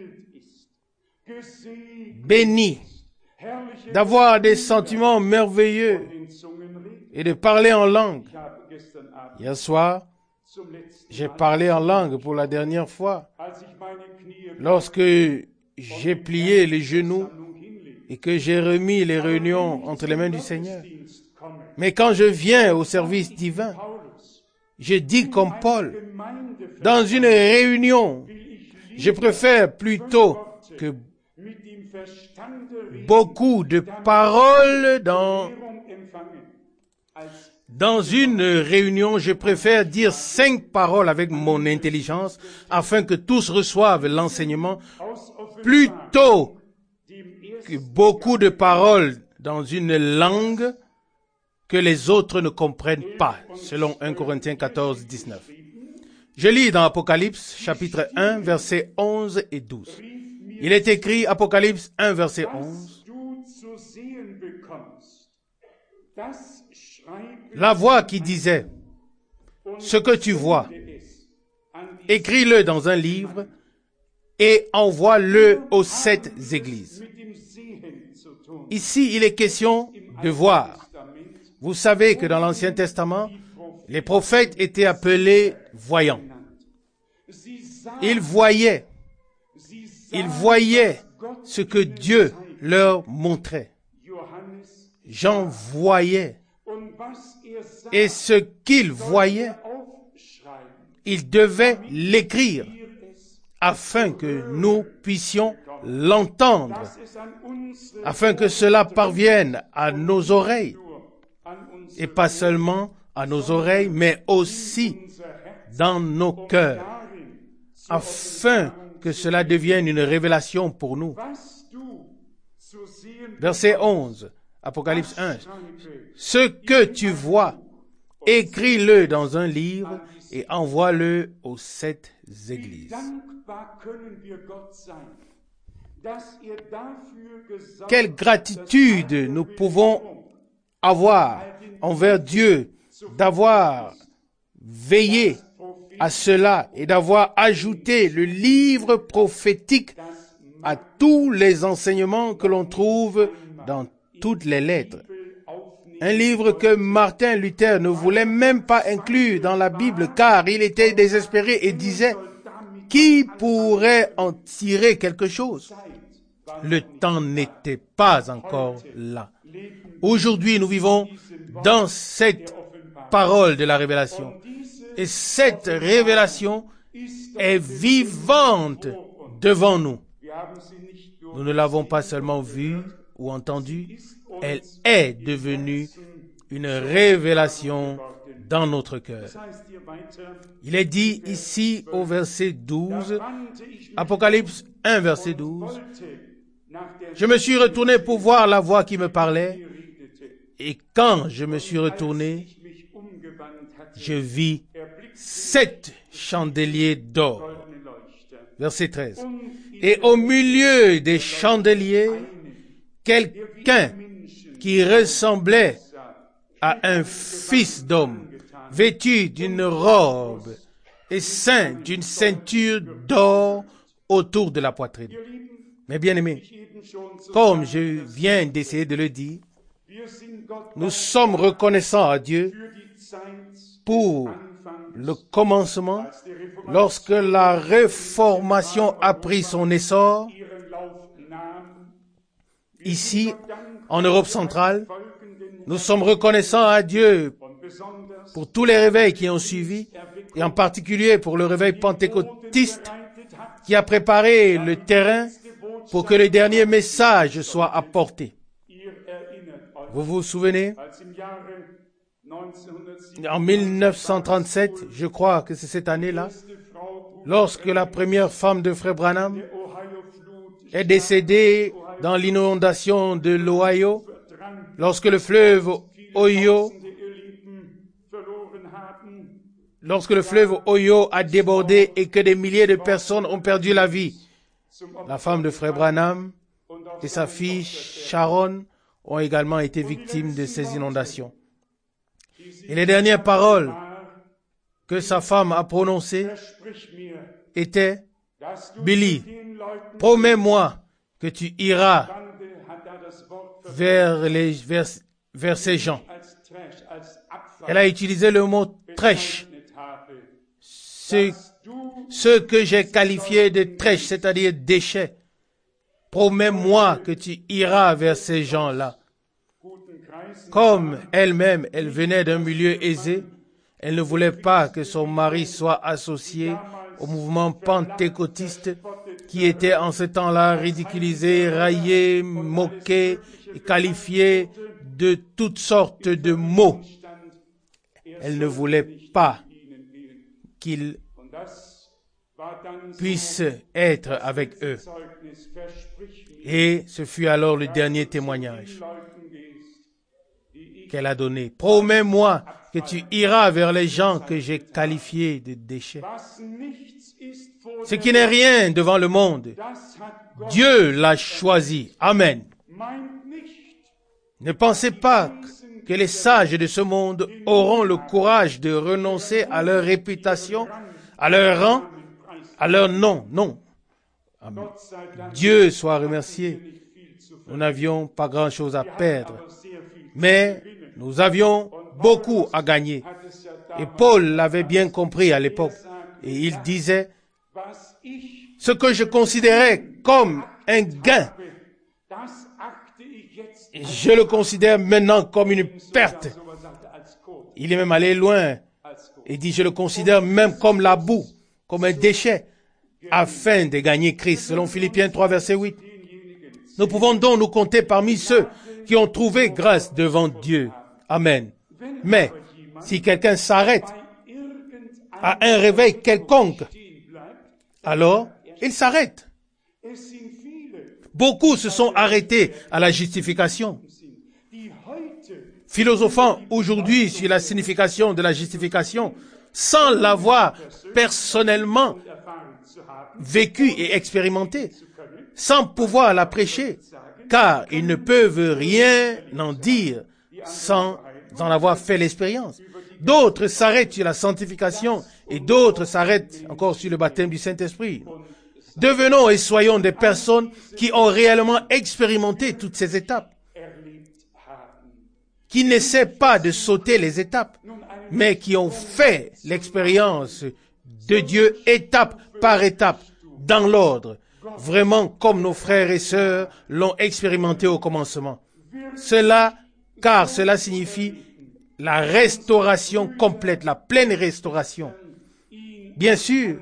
béni, d'avoir des sentiments merveilleux et de parler en langue. Hier soir, j'ai parlé en langue pour la dernière fois. Lorsque j'ai plié les genoux et que j'ai remis les réunions entre les mains du Seigneur. Mais quand je viens au service divin, je dis comme Paul, dans une réunion, je préfère plutôt que beaucoup de paroles dans, dans une réunion, je préfère dire cinq paroles avec mon intelligence afin que tous reçoivent l'enseignement plutôt que beaucoup de paroles dans une langue que les autres ne comprennent pas, selon un Corinthiens quatorze, dix-neuf. Je lis dans Apocalypse, chapitre un, versets onze et douze. Il est écrit, Apocalypse un, verset onze. La voix qui disait, ce que tu vois, écris-le dans un livre et envoie-le aux sept églises. Ici, il est question de voir. Vous savez que dans l'Ancien Testament, les prophètes étaient appelés voyants. Ils voyaient, ils voyaient ce que Dieu leur montrait. Jean voyait. Et ce qu'il voyait, il devait l'écrire afin que nous puissions l'entendre, afin que cela parvienne à nos oreilles. Et pas seulement à nos oreilles, mais aussi dans nos cœurs, afin que cela devienne une révélation pour nous. Verset onze, Apocalypse un. Ce que tu vois, écris-le dans un livre et envoie-le aux sept églises. Quelle gratitude nous pouvons avoir envers Dieu d'avoir veillé à cela et d'avoir ajouté le livre prophétique à tous les enseignements que l'on trouve dans toutes les lettres. Un livre que Martin Luther ne voulait même pas inclure dans la Bible car il était désespéré et disait « Qui pourrait en tirer quelque chose ?» Le temps n'était pas encore là. Aujourd'hui, nous vivons dans cette parole de la révélation. Et cette révélation est vivante devant nous. Nous ne l'avons pas seulement vue ou entendue, elle est devenue une révélation dans notre cœur. Il est dit ici au verset douze, Apocalypse un, verset douze, « Je me suis retourné pour voir la voix qui me parlait, et quand je me suis retourné, je vis sept chandeliers d'or. » Verset treize. « Et au milieu des chandeliers, quelqu'un qui ressemblait à un fils d'homme, vêtu d'une robe et ceint d'une ceinture d'or autour de la poitrine. » Mes bien-aimés, comme je viens d'essayer de le dire, nous sommes reconnaissants à Dieu pour le commencement, lorsque la réformation a pris son essor, ici, en Europe centrale. Nous sommes reconnaissants à Dieu pour tous les réveils qui ont suivi, et en particulier pour le réveil pentecôtiste qui a préparé le terrain pour que le dernier message soit apporté. Vous vous souvenez? En mille neuf cent trente-sept, je crois que c'est cette année-là, lorsque la première femme de Frère Branham est décédée dans l'inondation de l'Ohio, lorsque le fleuve Ohio, lorsque le fleuve Ohio a débordé et que des milliers de personnes ont perdu la vie. La femme de Frère Branham et sa fille Sharon ont également été victimes de ces inondations. Et les dernières paroles que sa femme a prononcées étaient « Billy, promets-moi que tu iras vers, les, vers, vers ces gens. » Elle a utilisé le mot « trèche ». Ce, ce que j'ai qualifié de trèche, c'est-à-dire déchets. Promets-moi que tu iras vers ces gens-là. Comme elle-même, elle venait d'un milieu aisé, elle ne voulait pas que son mari soit associé au mouvement pentecôtiste qui était en ce temps-là ridiculisé, raillé, moqué, qualifié de toutes sortes de mots. Elle ne voulait pas qu'il puisse être avec eux. Et ce fut alors le dernier témoignage. qu'elle a donné. Promets-moi que tu iras vers les gens que j'ai qualifiés de déchets. Ce qui n'est rien devant le monde, Dieu l'a choisi. Amen. Ne pensez pas que les sages de ce monde auront le courage de renoncer à leur réputation, à leur rang, à leur nom. Non. Amen. Dieu soit remercié. Nous n'avions pas grand-chose à perdre, mais nous avions beaucoup à gagner. Et Paul l'avait bien compris à l'époque. Et il disait, ce que je considérais comme un gain, je le considère maintenant comme une perte. Il est même allé loin et dit, je le considère même comme la boue, comme un déchet, afin de gagner Christ, selon Philippiens trois, verset huit. Nous pouvons donc nous compter parmi ceux qui ont trouvé grâce devant Dieu. Amen. Mais, si quelqu'un s'arrête à un réveil quelconque, alors il s'arrête. Beaucoup se sont arrêtés à la justification. Philosophant aujourd'hui sur la signification de la justification, sans l'avoir personnellement vécu et expérimenté, sans pouvoir la prêcher, car ils ne peuvent rien en dire sans en avoir fait l'expérience. D'autres s'arrêtent sur la sanctification et d'autres s'arrêtent encore sur le baptême du Saint-Esprit. Devenons et soyons des personnes qui ont réellement expérimenté toutes ces étapes, qui n'essaient pas de sauter les étapes, mais qui ont fait l'expérience de Dieu étape par étape, dans l'ordre, vraiment comme nos frères et sœurs l'ont expérimenté au commencement. Cela, car cela signifie la restauration complète, la pleine restauration. Bien sûr,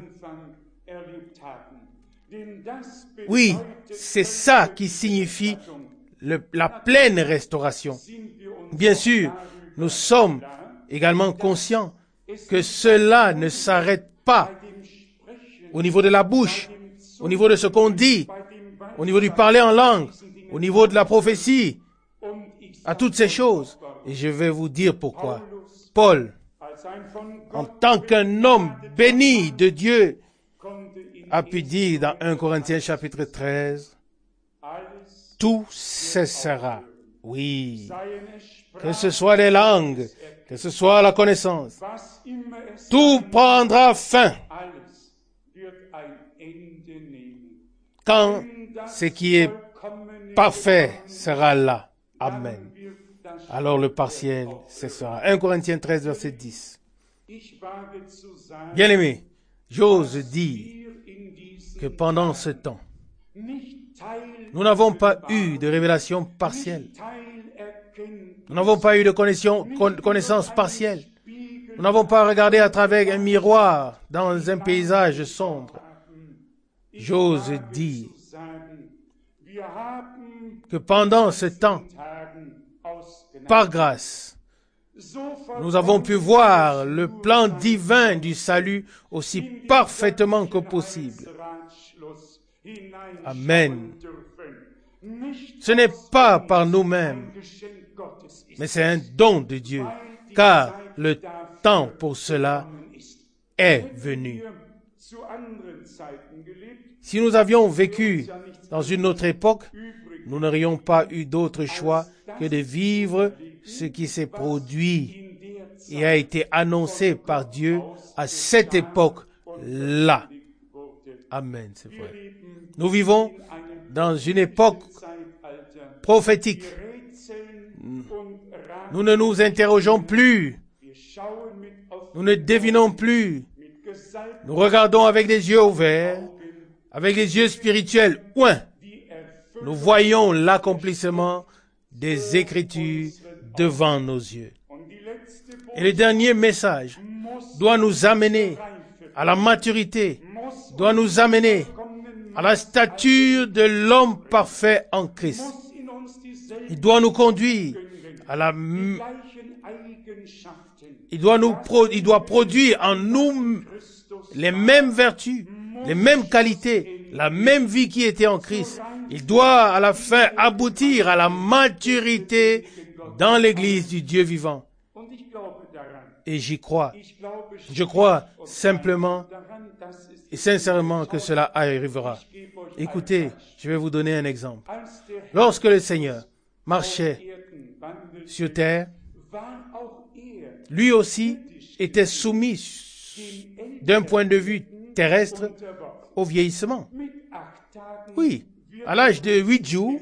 oui, c'est ça qui signifie le, la pleine restauration. Bien sûr, nous sommes également conscients que cela ne s'arrête pas au niveau de la bouche, au niveau de ce qu'on dit, au niveau du parler en langue, au niveau de la prophétie, à toutes ces choses. Et je vais vous dire pourquoi. Paul, en tant qu'un homme béni de Dieu, a pu dire dans premier Corinthiens chapitre treize, tout cessera. Oui. Que ce soit les langues, que ce soit la connaissance. Tout prendra fin quand ce qui est parfait sera là. Amen. Alors le partiel cessera. premier Corinthiens treize, verset dix. Bien-aimés, j'ose dire que pendant ce temps, nous n'avons pas eu de révélation partielle. Nous n'avons pas eu de connaissance partielle. Nous n'avons pas regardé à travers un miroir dans un paysage sombre. J'ose dire que pendant ce temps, par grâce, nous avons pu voir le plan divin du salut aussi parfaitement que possible. Amen. Ce n'est pas par nous-mêmes, mais c'est un don de Dieu, car le temps pour cela est venu. Si nous avions vécu dans une autre époque, nous n'aurions pas eu d'autre choix que de vivre ce qui s'est produit et a été annoncé par Dieu à cette époque-là. Amen, c'est vrai. Nous vivons dans une époque prophétique. Nous ne nous interrogeons plus. Nous ne devinons plus. Nous regardons avec des yeux ouverts, avec les yeux spirituels ouins. Nous voyons l'accomplissement des Écritures devant nos yeux. Et le dernier message doit nous amener à la maturité, doit nous amener à la stature de l'homme parfait en Christ. Il doit nous conduire à la... Il doit nous pro... il doit produire en nous les mêmes vertus, les mêmes qualités, la même vie qui était en Christ. Il doit à la fin aboutir à la maturité dans l'Église du Dieu vivant. Et j'y crois. Je crois simplement et sincèrement que cela arrivera. Écoutez, je vais vous donner un exemple. Lorsque le Seigneur marchait sur terre, lui aussi était soumis d'un point de vue terrestre au vieillissement. Oui, à l'âge de huit jours,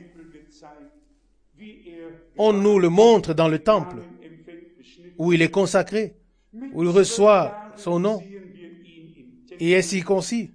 on nous le montre dans le temple, où il est consacré, où il reçoit son nom et est circoncis.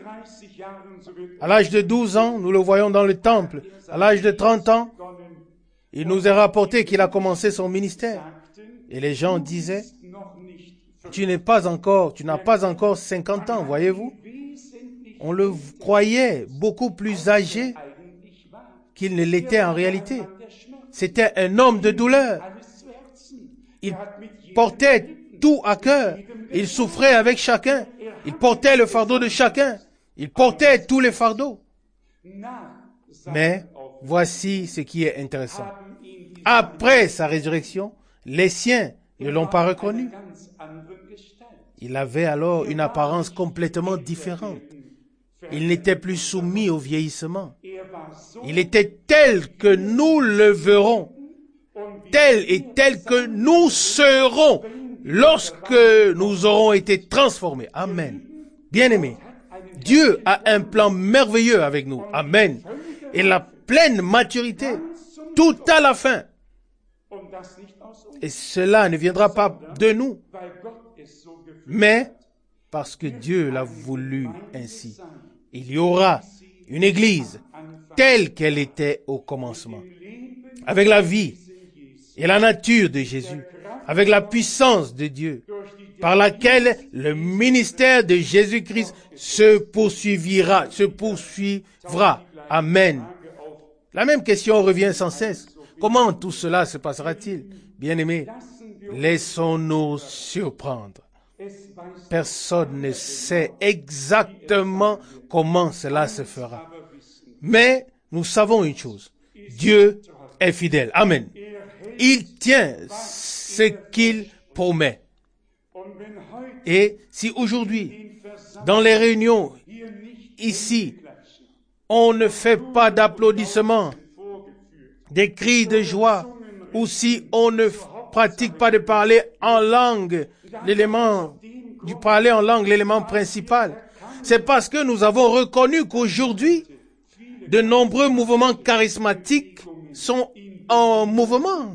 À l'âge de douze ans, nous le voyons dans le temple. À l'âge de trente ans, il nous est rapporté qu'il a commencé son ministère. Et les gens disaient, tu n'es pas encore, tu n'as pas encore cinquante ans, voyez-vous? On le croyait beaucoup plus âgé qu'il ne l'était en réalité. C'était un homme de douleur. Il portait tout à cœur. Il souffrait avec chacun. Il portait le fardeau de chacun. Il portait tous les fardeaux. Mais voici ce qui est intéressant. Après sa résurrection, les siens ne l'ont pas reconnu. Il avait alors une apparence complètement différente. Il n'était plus soumis au vieillissement. Il était tel que nous le verrons, tel et tel que nous serons lorsque nous aurons été transformés. Amen. Bien-aimés, Dieu a un plan merveilleux avec nous. Amen. Et la pleine maturité, tout à la fin. Et cela ne viendra pas de nous, mais parce que Dieu l'a voulu ainsi. Il y aura une église telle qu'elle était au commencement, avec la vie et la nature de Jésus, avec la puissance de Dieu, par laquelle le ministère de Jésus-Christ se poursuivra, se poursuivra. Amen. La même question revient sans cesse. Comment tout cela se passera-t-il? Bien-aimés, laissons-nous surprendre. Personne ne sait exactement comment cela se fera. Mais nous savons une chose. Dieu est fidèle. Amen. Il tient ce qu'il promet. Et si aujourd'hui, dans les réunions, ici, on ne fait pas d'applaudissements, des cris de joie, ou si on ne pratique pas de parler en langue, l'élément du parler en langue, l'élément principal, c'est parce que nous avons reconnu qu'aujourd'hui, de nombreux mouvements charismatiques sont en mouvement.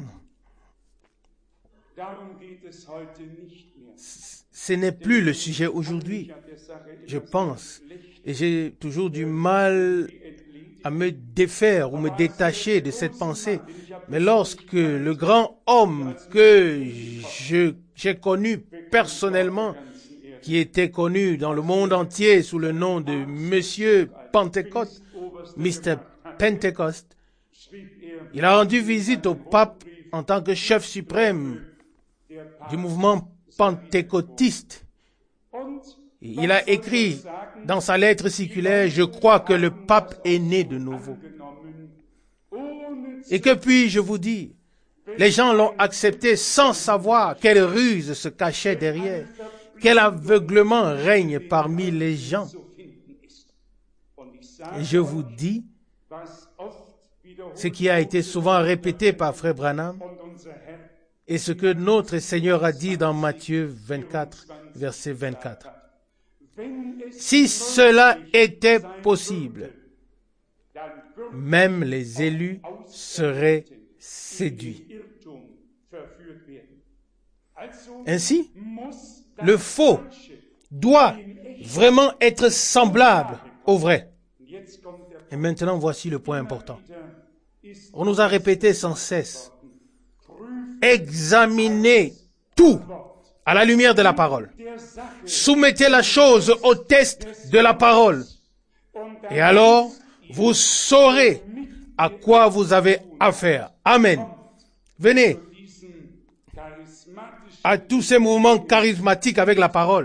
Ce n'est plus le sujet aujourd'hui, je pense. Et j'ai toujours du mal à me défaire ou me détacher de cette pensée. Mais lorsque le grand homme que je, j'ai connu personnellement, qui était connu dans le monde entier sous le nom de Monsieur Pentecôte, mister Pentecost, il a rendu visite au pape en tant que chef suprême du mouvement pentecôtiste. Il a écrit dans sa lettre circulaire, je crois que le pape est né de nouveau. Et que puis-je vous dire? Les gens l'ont accepté sans savoir quelle ruse se cachait derrière, quel aveuglement règne parmi les gens. Et je vous dis, ce qui a été souvent répété par Frère Branham, et ce que notre Seigneur a dit dans Matthieu vingt-quatre, verset vingt-quatre. Si cela était possible, même les élus seraient séduits. Ainsi, le faux doit vraiment être semblable au vrai. Et maintenant, voici le point important. On nous a répété sans cesse, examinez tout à la lumière de la parole. Soumettez la chose au test de la parole. Et alors, vous saurez à quoi vous avez affaire. Amen. Venez à tous ces mouvements charismatiques avec la parole.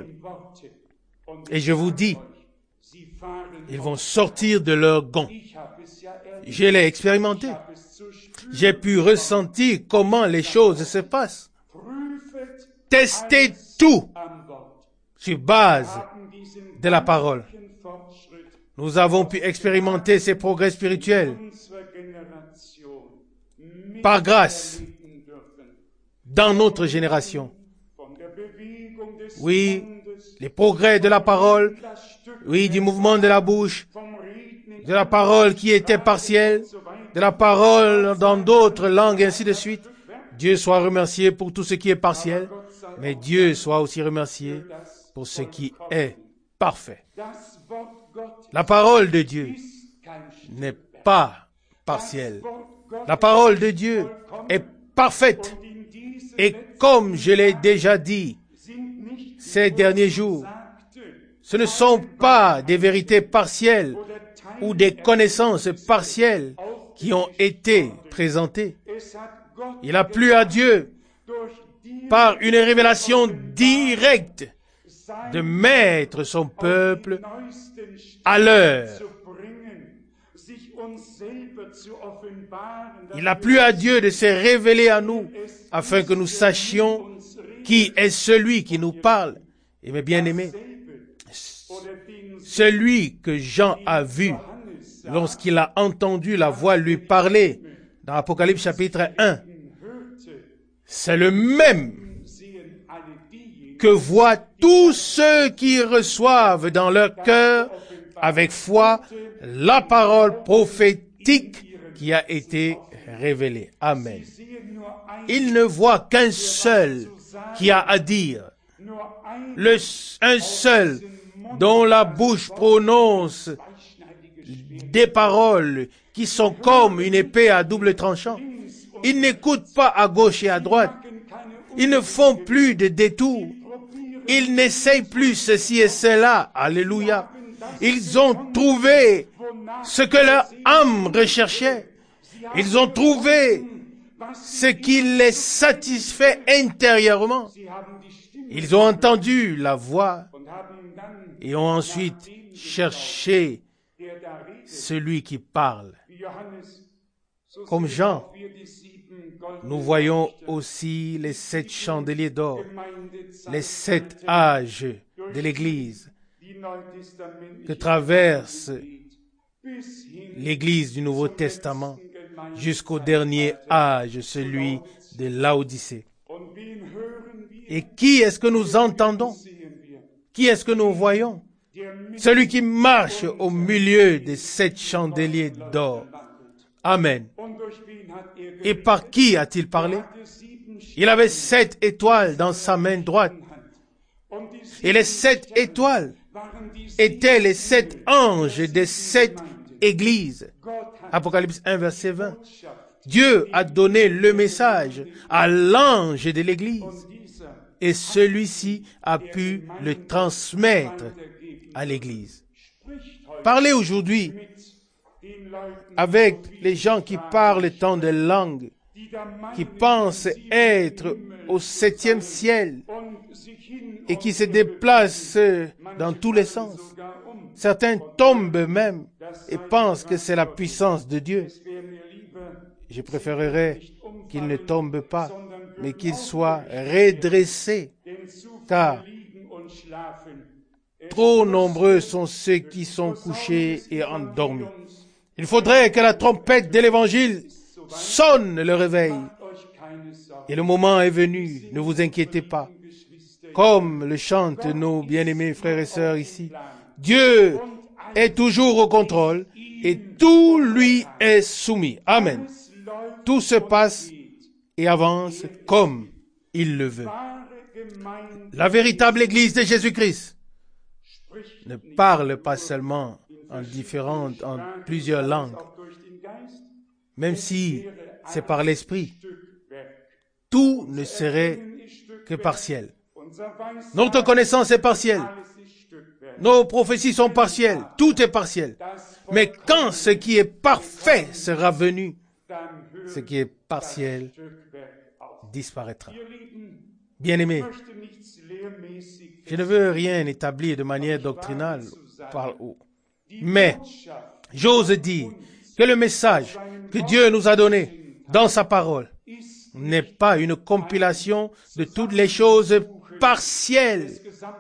Et je vous dis, ils vont sortir de leur gond. Je l'ai expérimenté. J'ai pu ressentir comment les choses se passent. Testez tout sur base de la parole. Nous avons pu expérimenter ces progrès spirituels par grâce dans notre génération. Oui, les progrès de la parole, oui, du mouvement de la bouche, de la parole qui était partielle, de la parole dans d'autres langues, ainsi de suite. Dieu soit remercié pour tout ce qui est partiel, mais Dieu soit aussi remercié pour ce qui est parfait. La parole de Dieu n'est pas partielle. La parole de Dieu est parfaite. Et comme je l'ai déjà dit ces derniers jours, ce ne sont pas des vérités partielles ou des connaissances partielles qui ont été présentées. Il a plu à Dieu, par une révélation directe, de mettre son peuple à l'heure. Il a plu à Dieu de se révéler à nous, afin que nous sachions qui est celui qui nous parle. Et mes bien-aimés, celui que Jean a vu lorsqu'il a entendu la voix lui parler dans Apocalypse chapitre un, c'est le même que voient tous ceux qui reçoivent dans leur cœur avec foi la parole prophétique qui a été révélée. Amen. Ils ne voient qu'un seul qui a à dire, le, un seul dont la bouche prononce des paroles qui sont comme une épée à double tranchant. Ils n'écoutent pas à gauche et à droite. Ils ne font plus de détours. Ils n'essayent plus ceci et cela. Alléluia. Ils ont trouvé ce que leur âme recherchait. Ils ont trouvé ce qui les satisfait intérieurement. Ils ont entendu la voix et ont ensuite cherché celui qui parle. Comme Jean, nous voyons aussi les sept chandeliers d'or, les sept âges de l'Église que traverse l'Église du Nouveau Testament jusqu'au dernier âge, celui de Laodicée. Et qui est-ce que nous entendons? Qui est-ce que nous voyons? Celui qui marche au milieu des sept chandeliers d'or. Amen. Et par qui a-t-il parlé? Il avait sept étoiles dans sa main droite. Et les sept étoiles étaient les sept anges des sept églises. Apocalypse un, verset vingt. Dieu a donné le message à l'ange de l'église. Et celui-ci a pu le transmettre à l'église. Parlez aujourd'hui avec les gens qui parlent tant de langues, qui pensent être au septième ciel et qui se déplacent dans tous les sens. Certains tombent même et pensent que c'est la puissance de Dieu. Je préférerais qu'ils ne tombent pas, mais qu'ils soient redressés, car trop nombreux sont ceux qui sont couchés et endormis. Il faudrait que la trompette de l'Évangile sonne le réveil. Et le moment est venu, ne vous inquiétez pas. Comme le chantent nos bien-aimés frères et sœurs ici, Dieu est toujours au contrôle et tout lui est soumis. Amen. Tout se passe et avance comme il le veut. La véritable Église de Jésus-Christ ne parle pas seulement en différentes, en plusieurs langues, même si c'est par l'Esprit. Tout ne serait que partiel. Notre connaissance est partielle. Nos prophéties sont partielles. Tout est partiel. Mais quand ce qui est parfait sera venu, ce qui est partiel disparaîtra. Bien-aimés, je ne veux rien établir de manière doctrinale par haut. Mais, j'ose dire que le message que Dieu nous a donné dans sa parole n'est pas une compilation de toutes les choses partielles,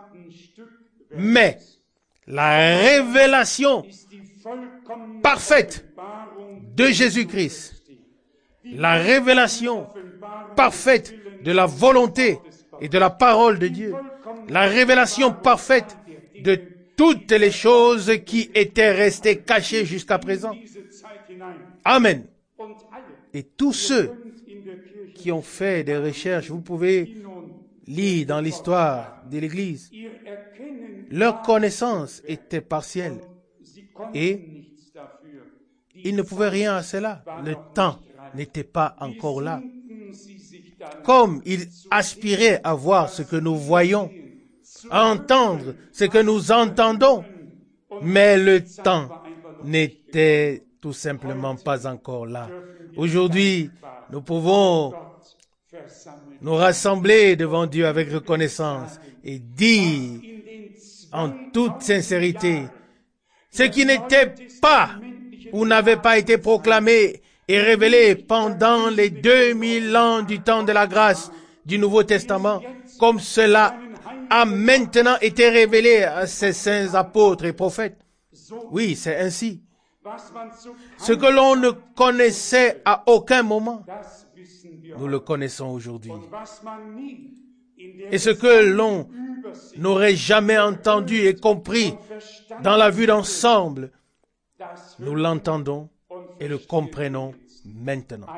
mais la révélation parfaite de Jésus-Christ, la révélation parfaite de la volonté et de la parole de Dieu, la révélation parfaite de toutes les choses qui étaient restées cachées jusqu'à présent. Amen. Et tous ceux qui ont fait des recherches, vous pouvez lire dans l'histoire de l'Église, leur connaissance était partielle et ils ne pouvaient rien à cela. Le temps n'était pas encore là. Comme ils aspiraient à voir ce que nous voyons, à entendre ce que nous entendons, mais le temps n'était tout simplement pas encore là. Aujourd'hui, nous pouvons nous rassembler devant Dieu avec reconnaissance et dire en toute sincérité ce qui n'était pas ou n'avait pas été proclamé et révélé pendant les deux mille ans du temps de la grâce du Nouveau Testament, comme cela a maintenant été révélé à ces saints apôtres et prophètes. Oui, c'est ainsi. Ce que l'on ne connaissait à aucun moment, nous le connaissons aujourd'hui. Et ce que l'on n'aurait jamais entendu et compris dans la vue d'ensemble, nous l'entendons et le comprenons maintenant.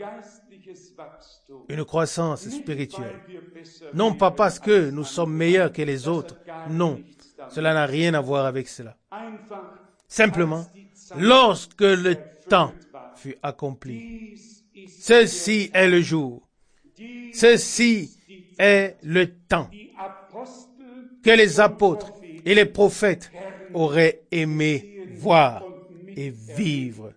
Une croissance spirituelle. Non pas parce que nous sommes meilleurs que les autres. Non, cela n'a rien à voir avec cela. Simplement, lorsque le temps fut accompli, ceci est le jour. Ceci est le temps que les apôtres et les prophètes auraient aimé voir et vivre.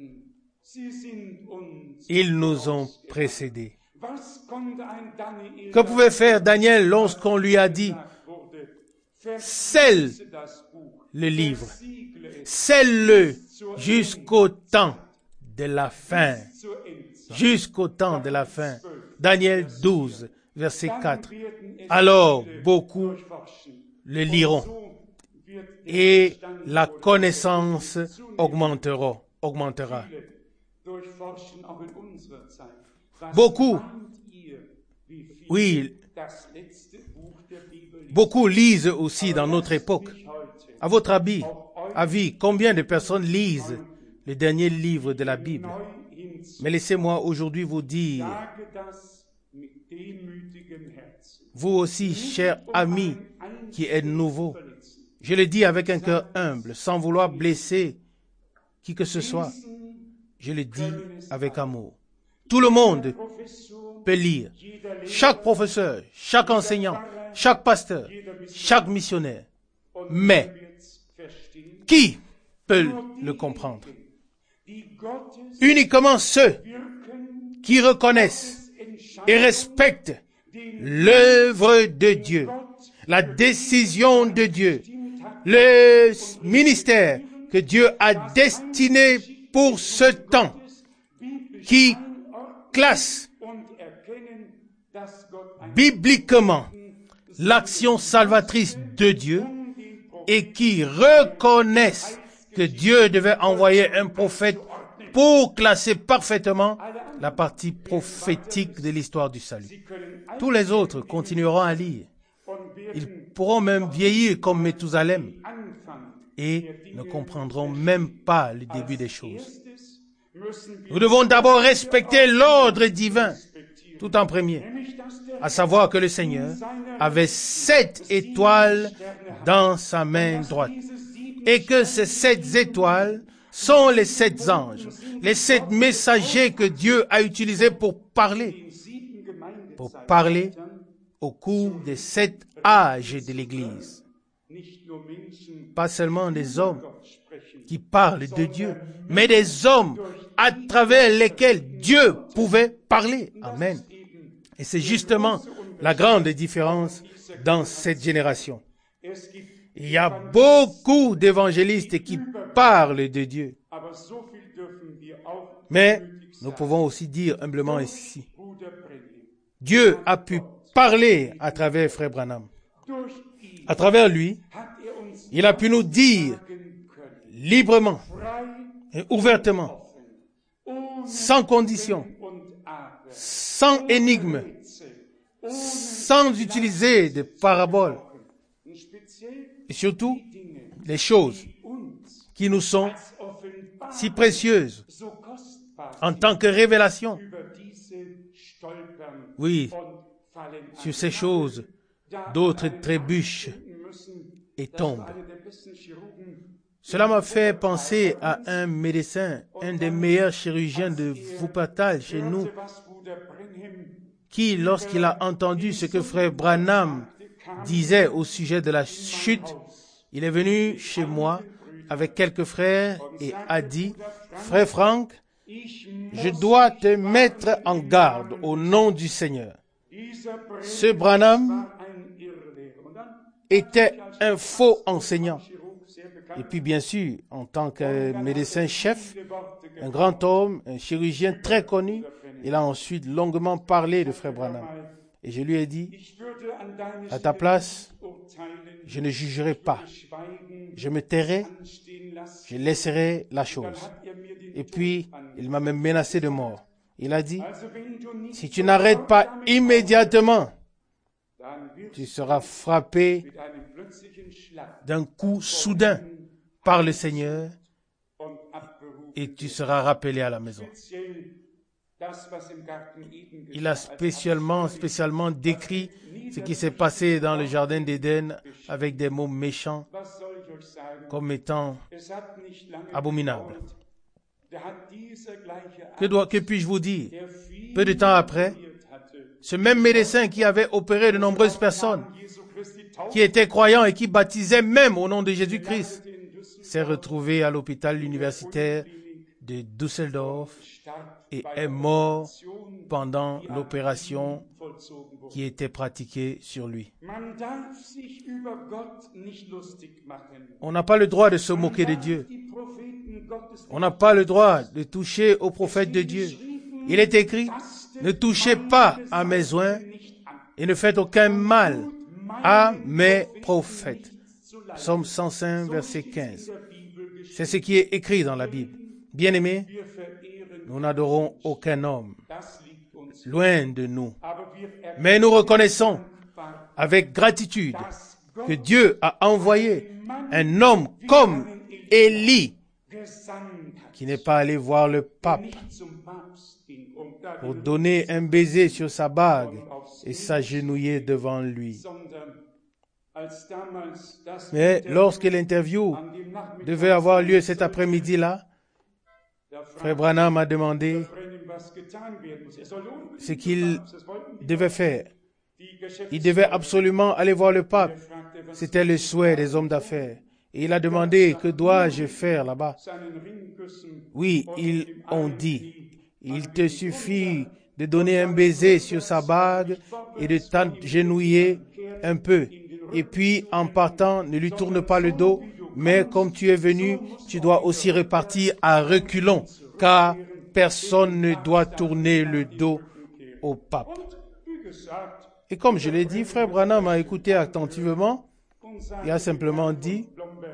Ils nous ont précédés. Que pouvait faire Daniel lorsqu'on lui a dit « Scelle le livre, scelle-le jusqu'au temps de la fin. » Jusqu'au temps de la fin. Daniel douze, verset quatre. Alors, beaucoup le liront et la connaissance augmentera. augmentera. Beaucoup, oui, beaucoup lisent aussi dans notre époque. À votre avis, avis, combien de personnes lisent le dernier livre de la Bible? Mais laissez-moi aujourd'hui vous dire, vous aussi, chers amis, qui êtes nouveaux, je le dis avec un cœur humble, sans vouloir blesser qui que ce soit, je le dis avec amour. Tout le monde peut lire. Chaque professeur, chaque enseignant, chaque pasteur, chaque missionnaire. Mais, qui peut le comprendre? Uniquement ceux qui reconnaissent et respectent l'œuvre de Dieu, la décision de Dieu, le ministère que Dieu a destiné pour ce temps, qui classe bibliquement l'action salvatrice de Dieu et qui reconnaissent que Dieu devait envoyer un prophète pour classer parfaitement la partie prophétique de l'histoire du salut. Tous les autres continueront à lire. Ils pourront même vieillir comme Méthusalem et ne comprendront même pas le début des choses. Nous devons d'abord respecter l'ordre divin, tout en premier, à savoir que le Seigneur avait sept étoiles dans sa main droite et que ces sept étoiles sont les sept anges, les sept messagers que Dieu a utilisés pour parler, pour parler au cours des sept âges de l'Église. Pas seulement des hommes qui parlent de Dieu, mais des hommes à travers lesquels Dieu pouvait parler. Amen. Et c'est justement la grande différence dans cette génération. Il y a beaucoup d'évangélistes qui parlent de Dieu, Mais nous pouvons aussi dire humblement ici, Dieu a pu parler à travers Frère Branham. À travers lui, il a pu nous dire librement et ouvertement, sans condition, sans énigme, sans utiliser de paraboles, et surtout les choses qui nous sont si précieuses en tant que révélation. Oui, sur ces choses, d'autres trébuchent et tombent. Cela m'a fait penser à un médecin, un des meilleurs chirurgiens de Wuppertal chez nous, qui, lorsqu'il a entendu ce que Frère Branham disait au sujet de la chute, il est venu chez moi avec quelques frères et a dit, « Frère Franck, je dois te mettre en garde au nom du Seigneur. Ce Branham était un faux enseignant. » Et puis bien sûr, en tant que médecin-chef, un grand homme, un chirurgien très connu, il a ensuite longuement parlé de Frère Branham. Et je lui ai dit, à ta place, je ne jugerai pas. Je me tairai, je laisserai la chose. Et puis, il m'a même menacé de mort. Il a dit, si tu n'arrêtes pas immédiatement, tu seras frappé d'un coup soudain par le Seigneur et tu seras rappelé à la maison. Il a spécialement, spécialement décrit ce qui s'est passé dans le jardin d'Éden avec des mots méchants comme étant abominables. Que, dois, que puis-je vous dire? Peu de temps après, ce même médecin qui avait opéré de nombreuses personnes, qui étaient croyants et qui baptisaient même au nom de Jésus-Christ, s'est retrouvé à l'hôpital universitaire de Düsseldorf et est mort pendant l'opération qui était pratiquée sur lui. On n'a pas le droit de se moquer de Dieu. On n'a pas le droit de toucher aux prophètes de Dieu. Il est écrit, ne touchez pas à mes oins et ne faites aucun mal à mes prophètes. Psaume cent cinq, verset quinze. C'est ce qui est écrit dans la Bible. Bien-aimés, nous n'adorons aucun homme, loin de nous. Mais nous reconnaissons avec gratitude que Dieu a envoyé un homme comme Élie, qui n'est pas allé voir le pape pour donner un baiser sur sa bague et s'agenouiller devant lui. Mais lorsque l'interview devait avoir lieu cet après-midi-là, Frère Branham a demandé ce qu'il devait faire. Il devait absolument aller voir le pape. C'était le souhait des hommes d'affaires. Et il a demandé, que dois-je faire là-bas? Oui, ils ont dit, il te suffit de donner un baiser sur sa bague et de t'agenouiller un peu. Et puis, en partant, ne lui tourne pas le dos, mais comme tu es venu, tu dois aussi repartir à reculons, car personne ne doit tourner le dos au pape. Et comme je l'ai dit, Frère Branham a écouté attentivement et a simplement dit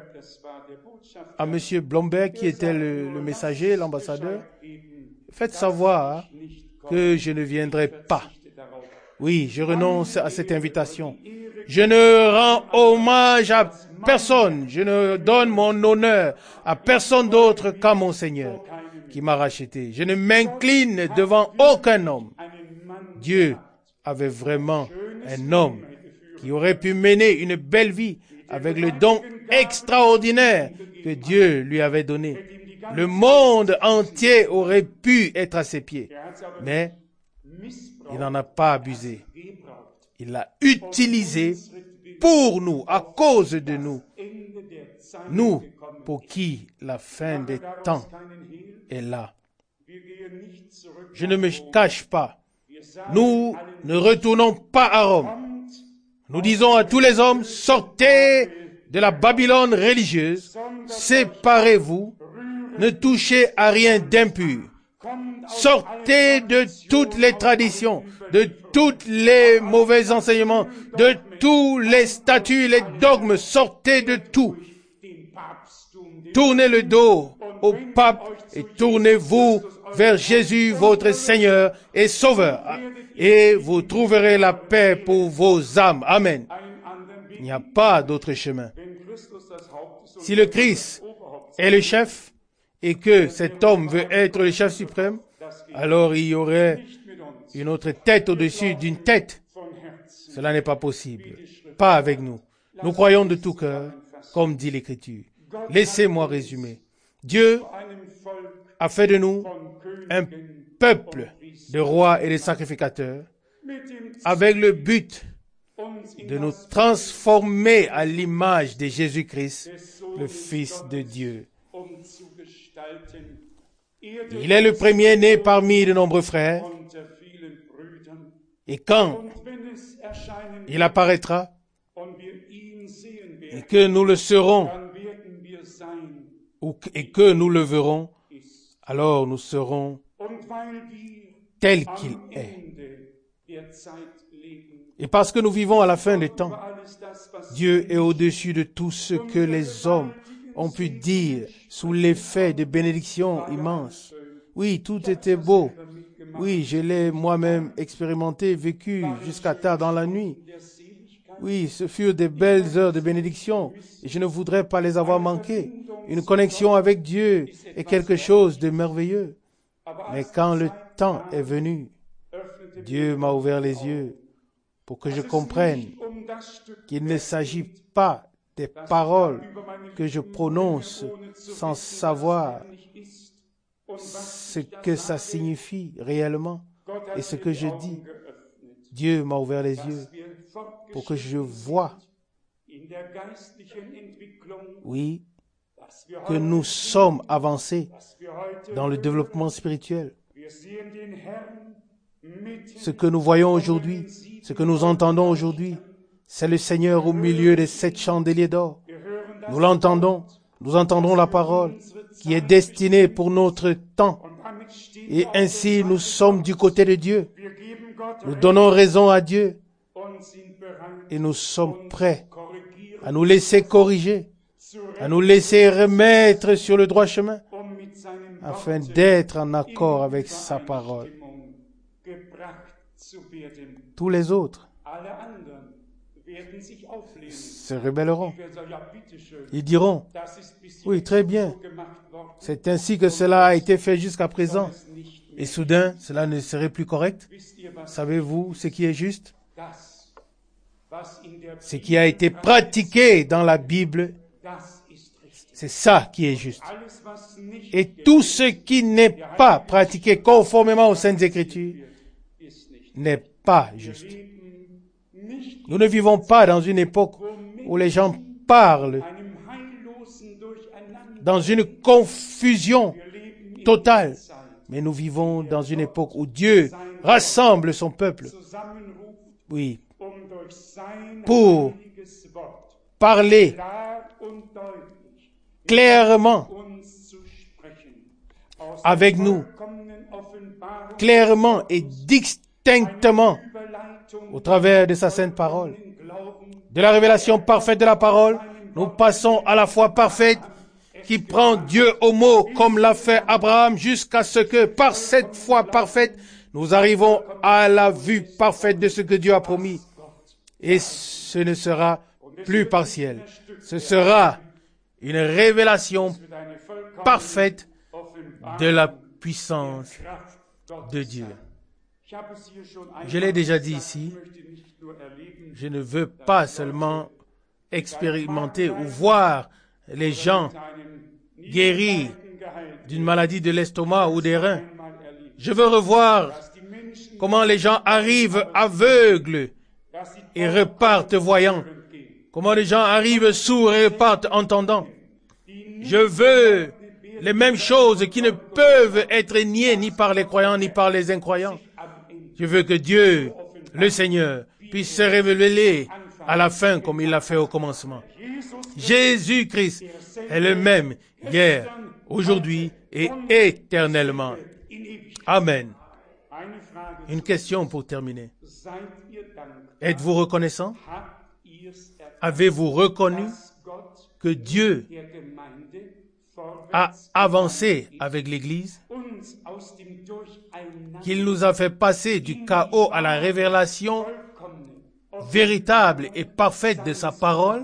à M. Blomberg, qui était le, le messager, l'ambassadeur, faites savoir que je ne viendrai pas. Oui, je renonce à cette invitation. Je ne rends hommage à personne. Je ne donne mon honneur à personne d'autre qu'à mon Seigneur qui m'a racheté. Je ne m'incline devant aucun homme. Dieu avait vraiment un homme qui aurait pu mener une belle vie avec le don extraordinaire que Dieu lui avait donné. Le monde entier aurait pu être à ses pieds, mais il n'en a pas abusé. Il l'a utilisé pour nous, à cause de nous. Nous, pour qui la fin des temps est là. Je ne me cache pas. Nous ne retournons pas à Rome. Nous disons à tous les hommes, sortez de la Babylone religieuse, séparez-vous, Ne touchez à rien d'impur. Sortez de toutes les traditions, de tous les mauvais enseignements, de tous les statuts, les dogmes. Sortez de tout. Tournez le dos au pape et tournez-vous vers Jésus, votre Seigneur et Sauveur. Et vous trouverez la paix pour vos âmes. Amen. Il n'y a pas d'autre chemin. Si le Christ est le chef et que cet homme veut être le chef suprême, alors il y aurait une autre tête au-dessus d'une tête. Cela n'est pas possible. Pas avec nous. Nous croyons de tout cœur, comme dit l'Écriture. Laissez-moi résumer. Dieu a fait de nous un peuple de rois et de sacrificateurs avec le but de nous transformer à l'image de Jésus-Christ, le Fils de Dieu. Il est le premier-né parmi de nombreux frères. Et quand il apparaîtra et que nous le serons et que nous le verrons, alors nous serons tels qu'il est. Et parce que nous vivons à la fin des temps, Dieu est au-dessus de tout ce que les hommes ont pu dire sous l'effet de bénédictions immenses. Oui, tout était beau. Oui, je l'ai moi-même expérimenté, vécu jusqu'à tard dans la nuit. Oui, ce furent des belles heures de bénédiction et je ne voudrais pas les avoir manquées. Une connexion avec Dieu est quelque chose de merveilleux. Mais quand le temps est venu, Dieu m'a ouvert les yeux pour que je comprenne qu'il ne s'agit pas des paroles que je prononce sans savoir ce que ça signifie réellement et ce que je dis. Dieu m'a ouvert les yeux pour que je voie, oui, que nous sommes avancés dans le développement spirituel. Ce que nous voyons aujourd'hui, ce que nous entendons aujourd'hui, c'est le Seigneur au milieu des sept chandeliers d'or. Nous l'entendons, nous entendons la parole qui est destinée pour notre temps. Et ainsi, nous sommes du côté de Dieu. Nous donnons raison à Dieu et nous sommes prêts à nous laisser corriger, à nous laisser remettre sur le droit chemin afin d'être en accord avec sa parole. Tous les autres se rebelleront. Ils diront, oui, très bien, c'est ainsi que cela a été fait jusqu'à présent. Et soudain, cela ne serait plus correct. Savez-vous ce qui est juste? Ce qui a été pratiqué dans la Bible, c'est ça qui est juste. Et tout ce qui n'est pas pratiqué conformément aux Saintes Écritures n'est pas juste. Nous ne vivons pas dans une époque où les gens parlent dans une confusion totale. Mais nous vivons dans une époque où Dieu rassemble son peuple. Oui. Pour parler clairement avec nous, clairement et distinctement au travers de sa sainte parole. De la révélation parfaite de la parole, nous passons à la foi parfaite qui prend Dieu au mot comme l'a fait Abraham jusqu'à ce que par cette foi parfaite, nous arrivons à la vue parfaite de ce que Dieu a promis. Et ce ne sera plus partiel. Ce sera une révélation parfaite de la puissance de Dieu. Je l'ai déjà dit ici, je ne veux pas seulement expérimenter ou voir les gens guéris d'une maladie de l'estomac ou des reins. Je veux revoir comment les gens arrivent aveugles et repartent voyants. Comment les gens arrivent sourds et repartent entendants. Je veux les mêmes choses qui ne peuvent être niées ni par les croyants ni par les incroyants. Je veux que Dieu, le Seigneur, puisse se révéler à la fin comme il l'a fait au commencement. Jésus-Christ est le même hier, aujourd'hui et éternellement. Amen. Une question pour terminer. Êtes-vous reconnaissant? Avez-vous reconnu que Dieu a avancé avec l'Église, qu'il nous a fait passer du chaos à la révélation véritable et parfaite de sa parole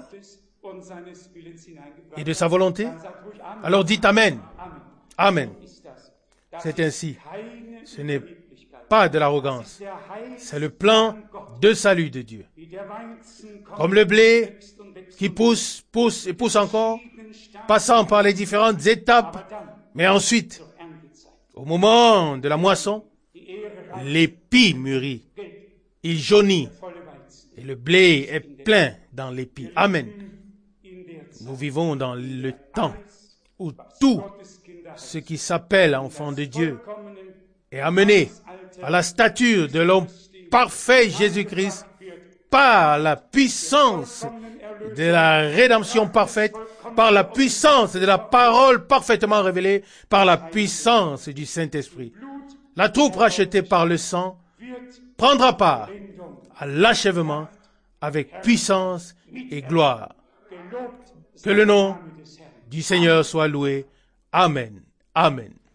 et de sa volonté? Alors dites Amen. Amen. C'est ainsi. Ce n'est pas de l'arrogance. C'est le plan de salut de Dieu. Comme le blé qui pousse, pousse et pousse encore, passant par les différentes étapes, mais ensuite, au moment de la moisson, l'épi mûrit, il jaunit, et le blé est plein dans l'épi. Amen. Nous vivons dans le temps où tout ce qui s'appelle enfant de Dieu est amené à la stature de l'homme parfait Jésus-Christ par la puissance de la rédemption parfaite, par la puissance de la parole parfaitement révélée, par la puissance du Saint-Esprit. La troupe rachetée par le sang prendra part à l'achèvement avec puissance et gloire. Que le nom du Seigneur soit loué. Amen. Amen.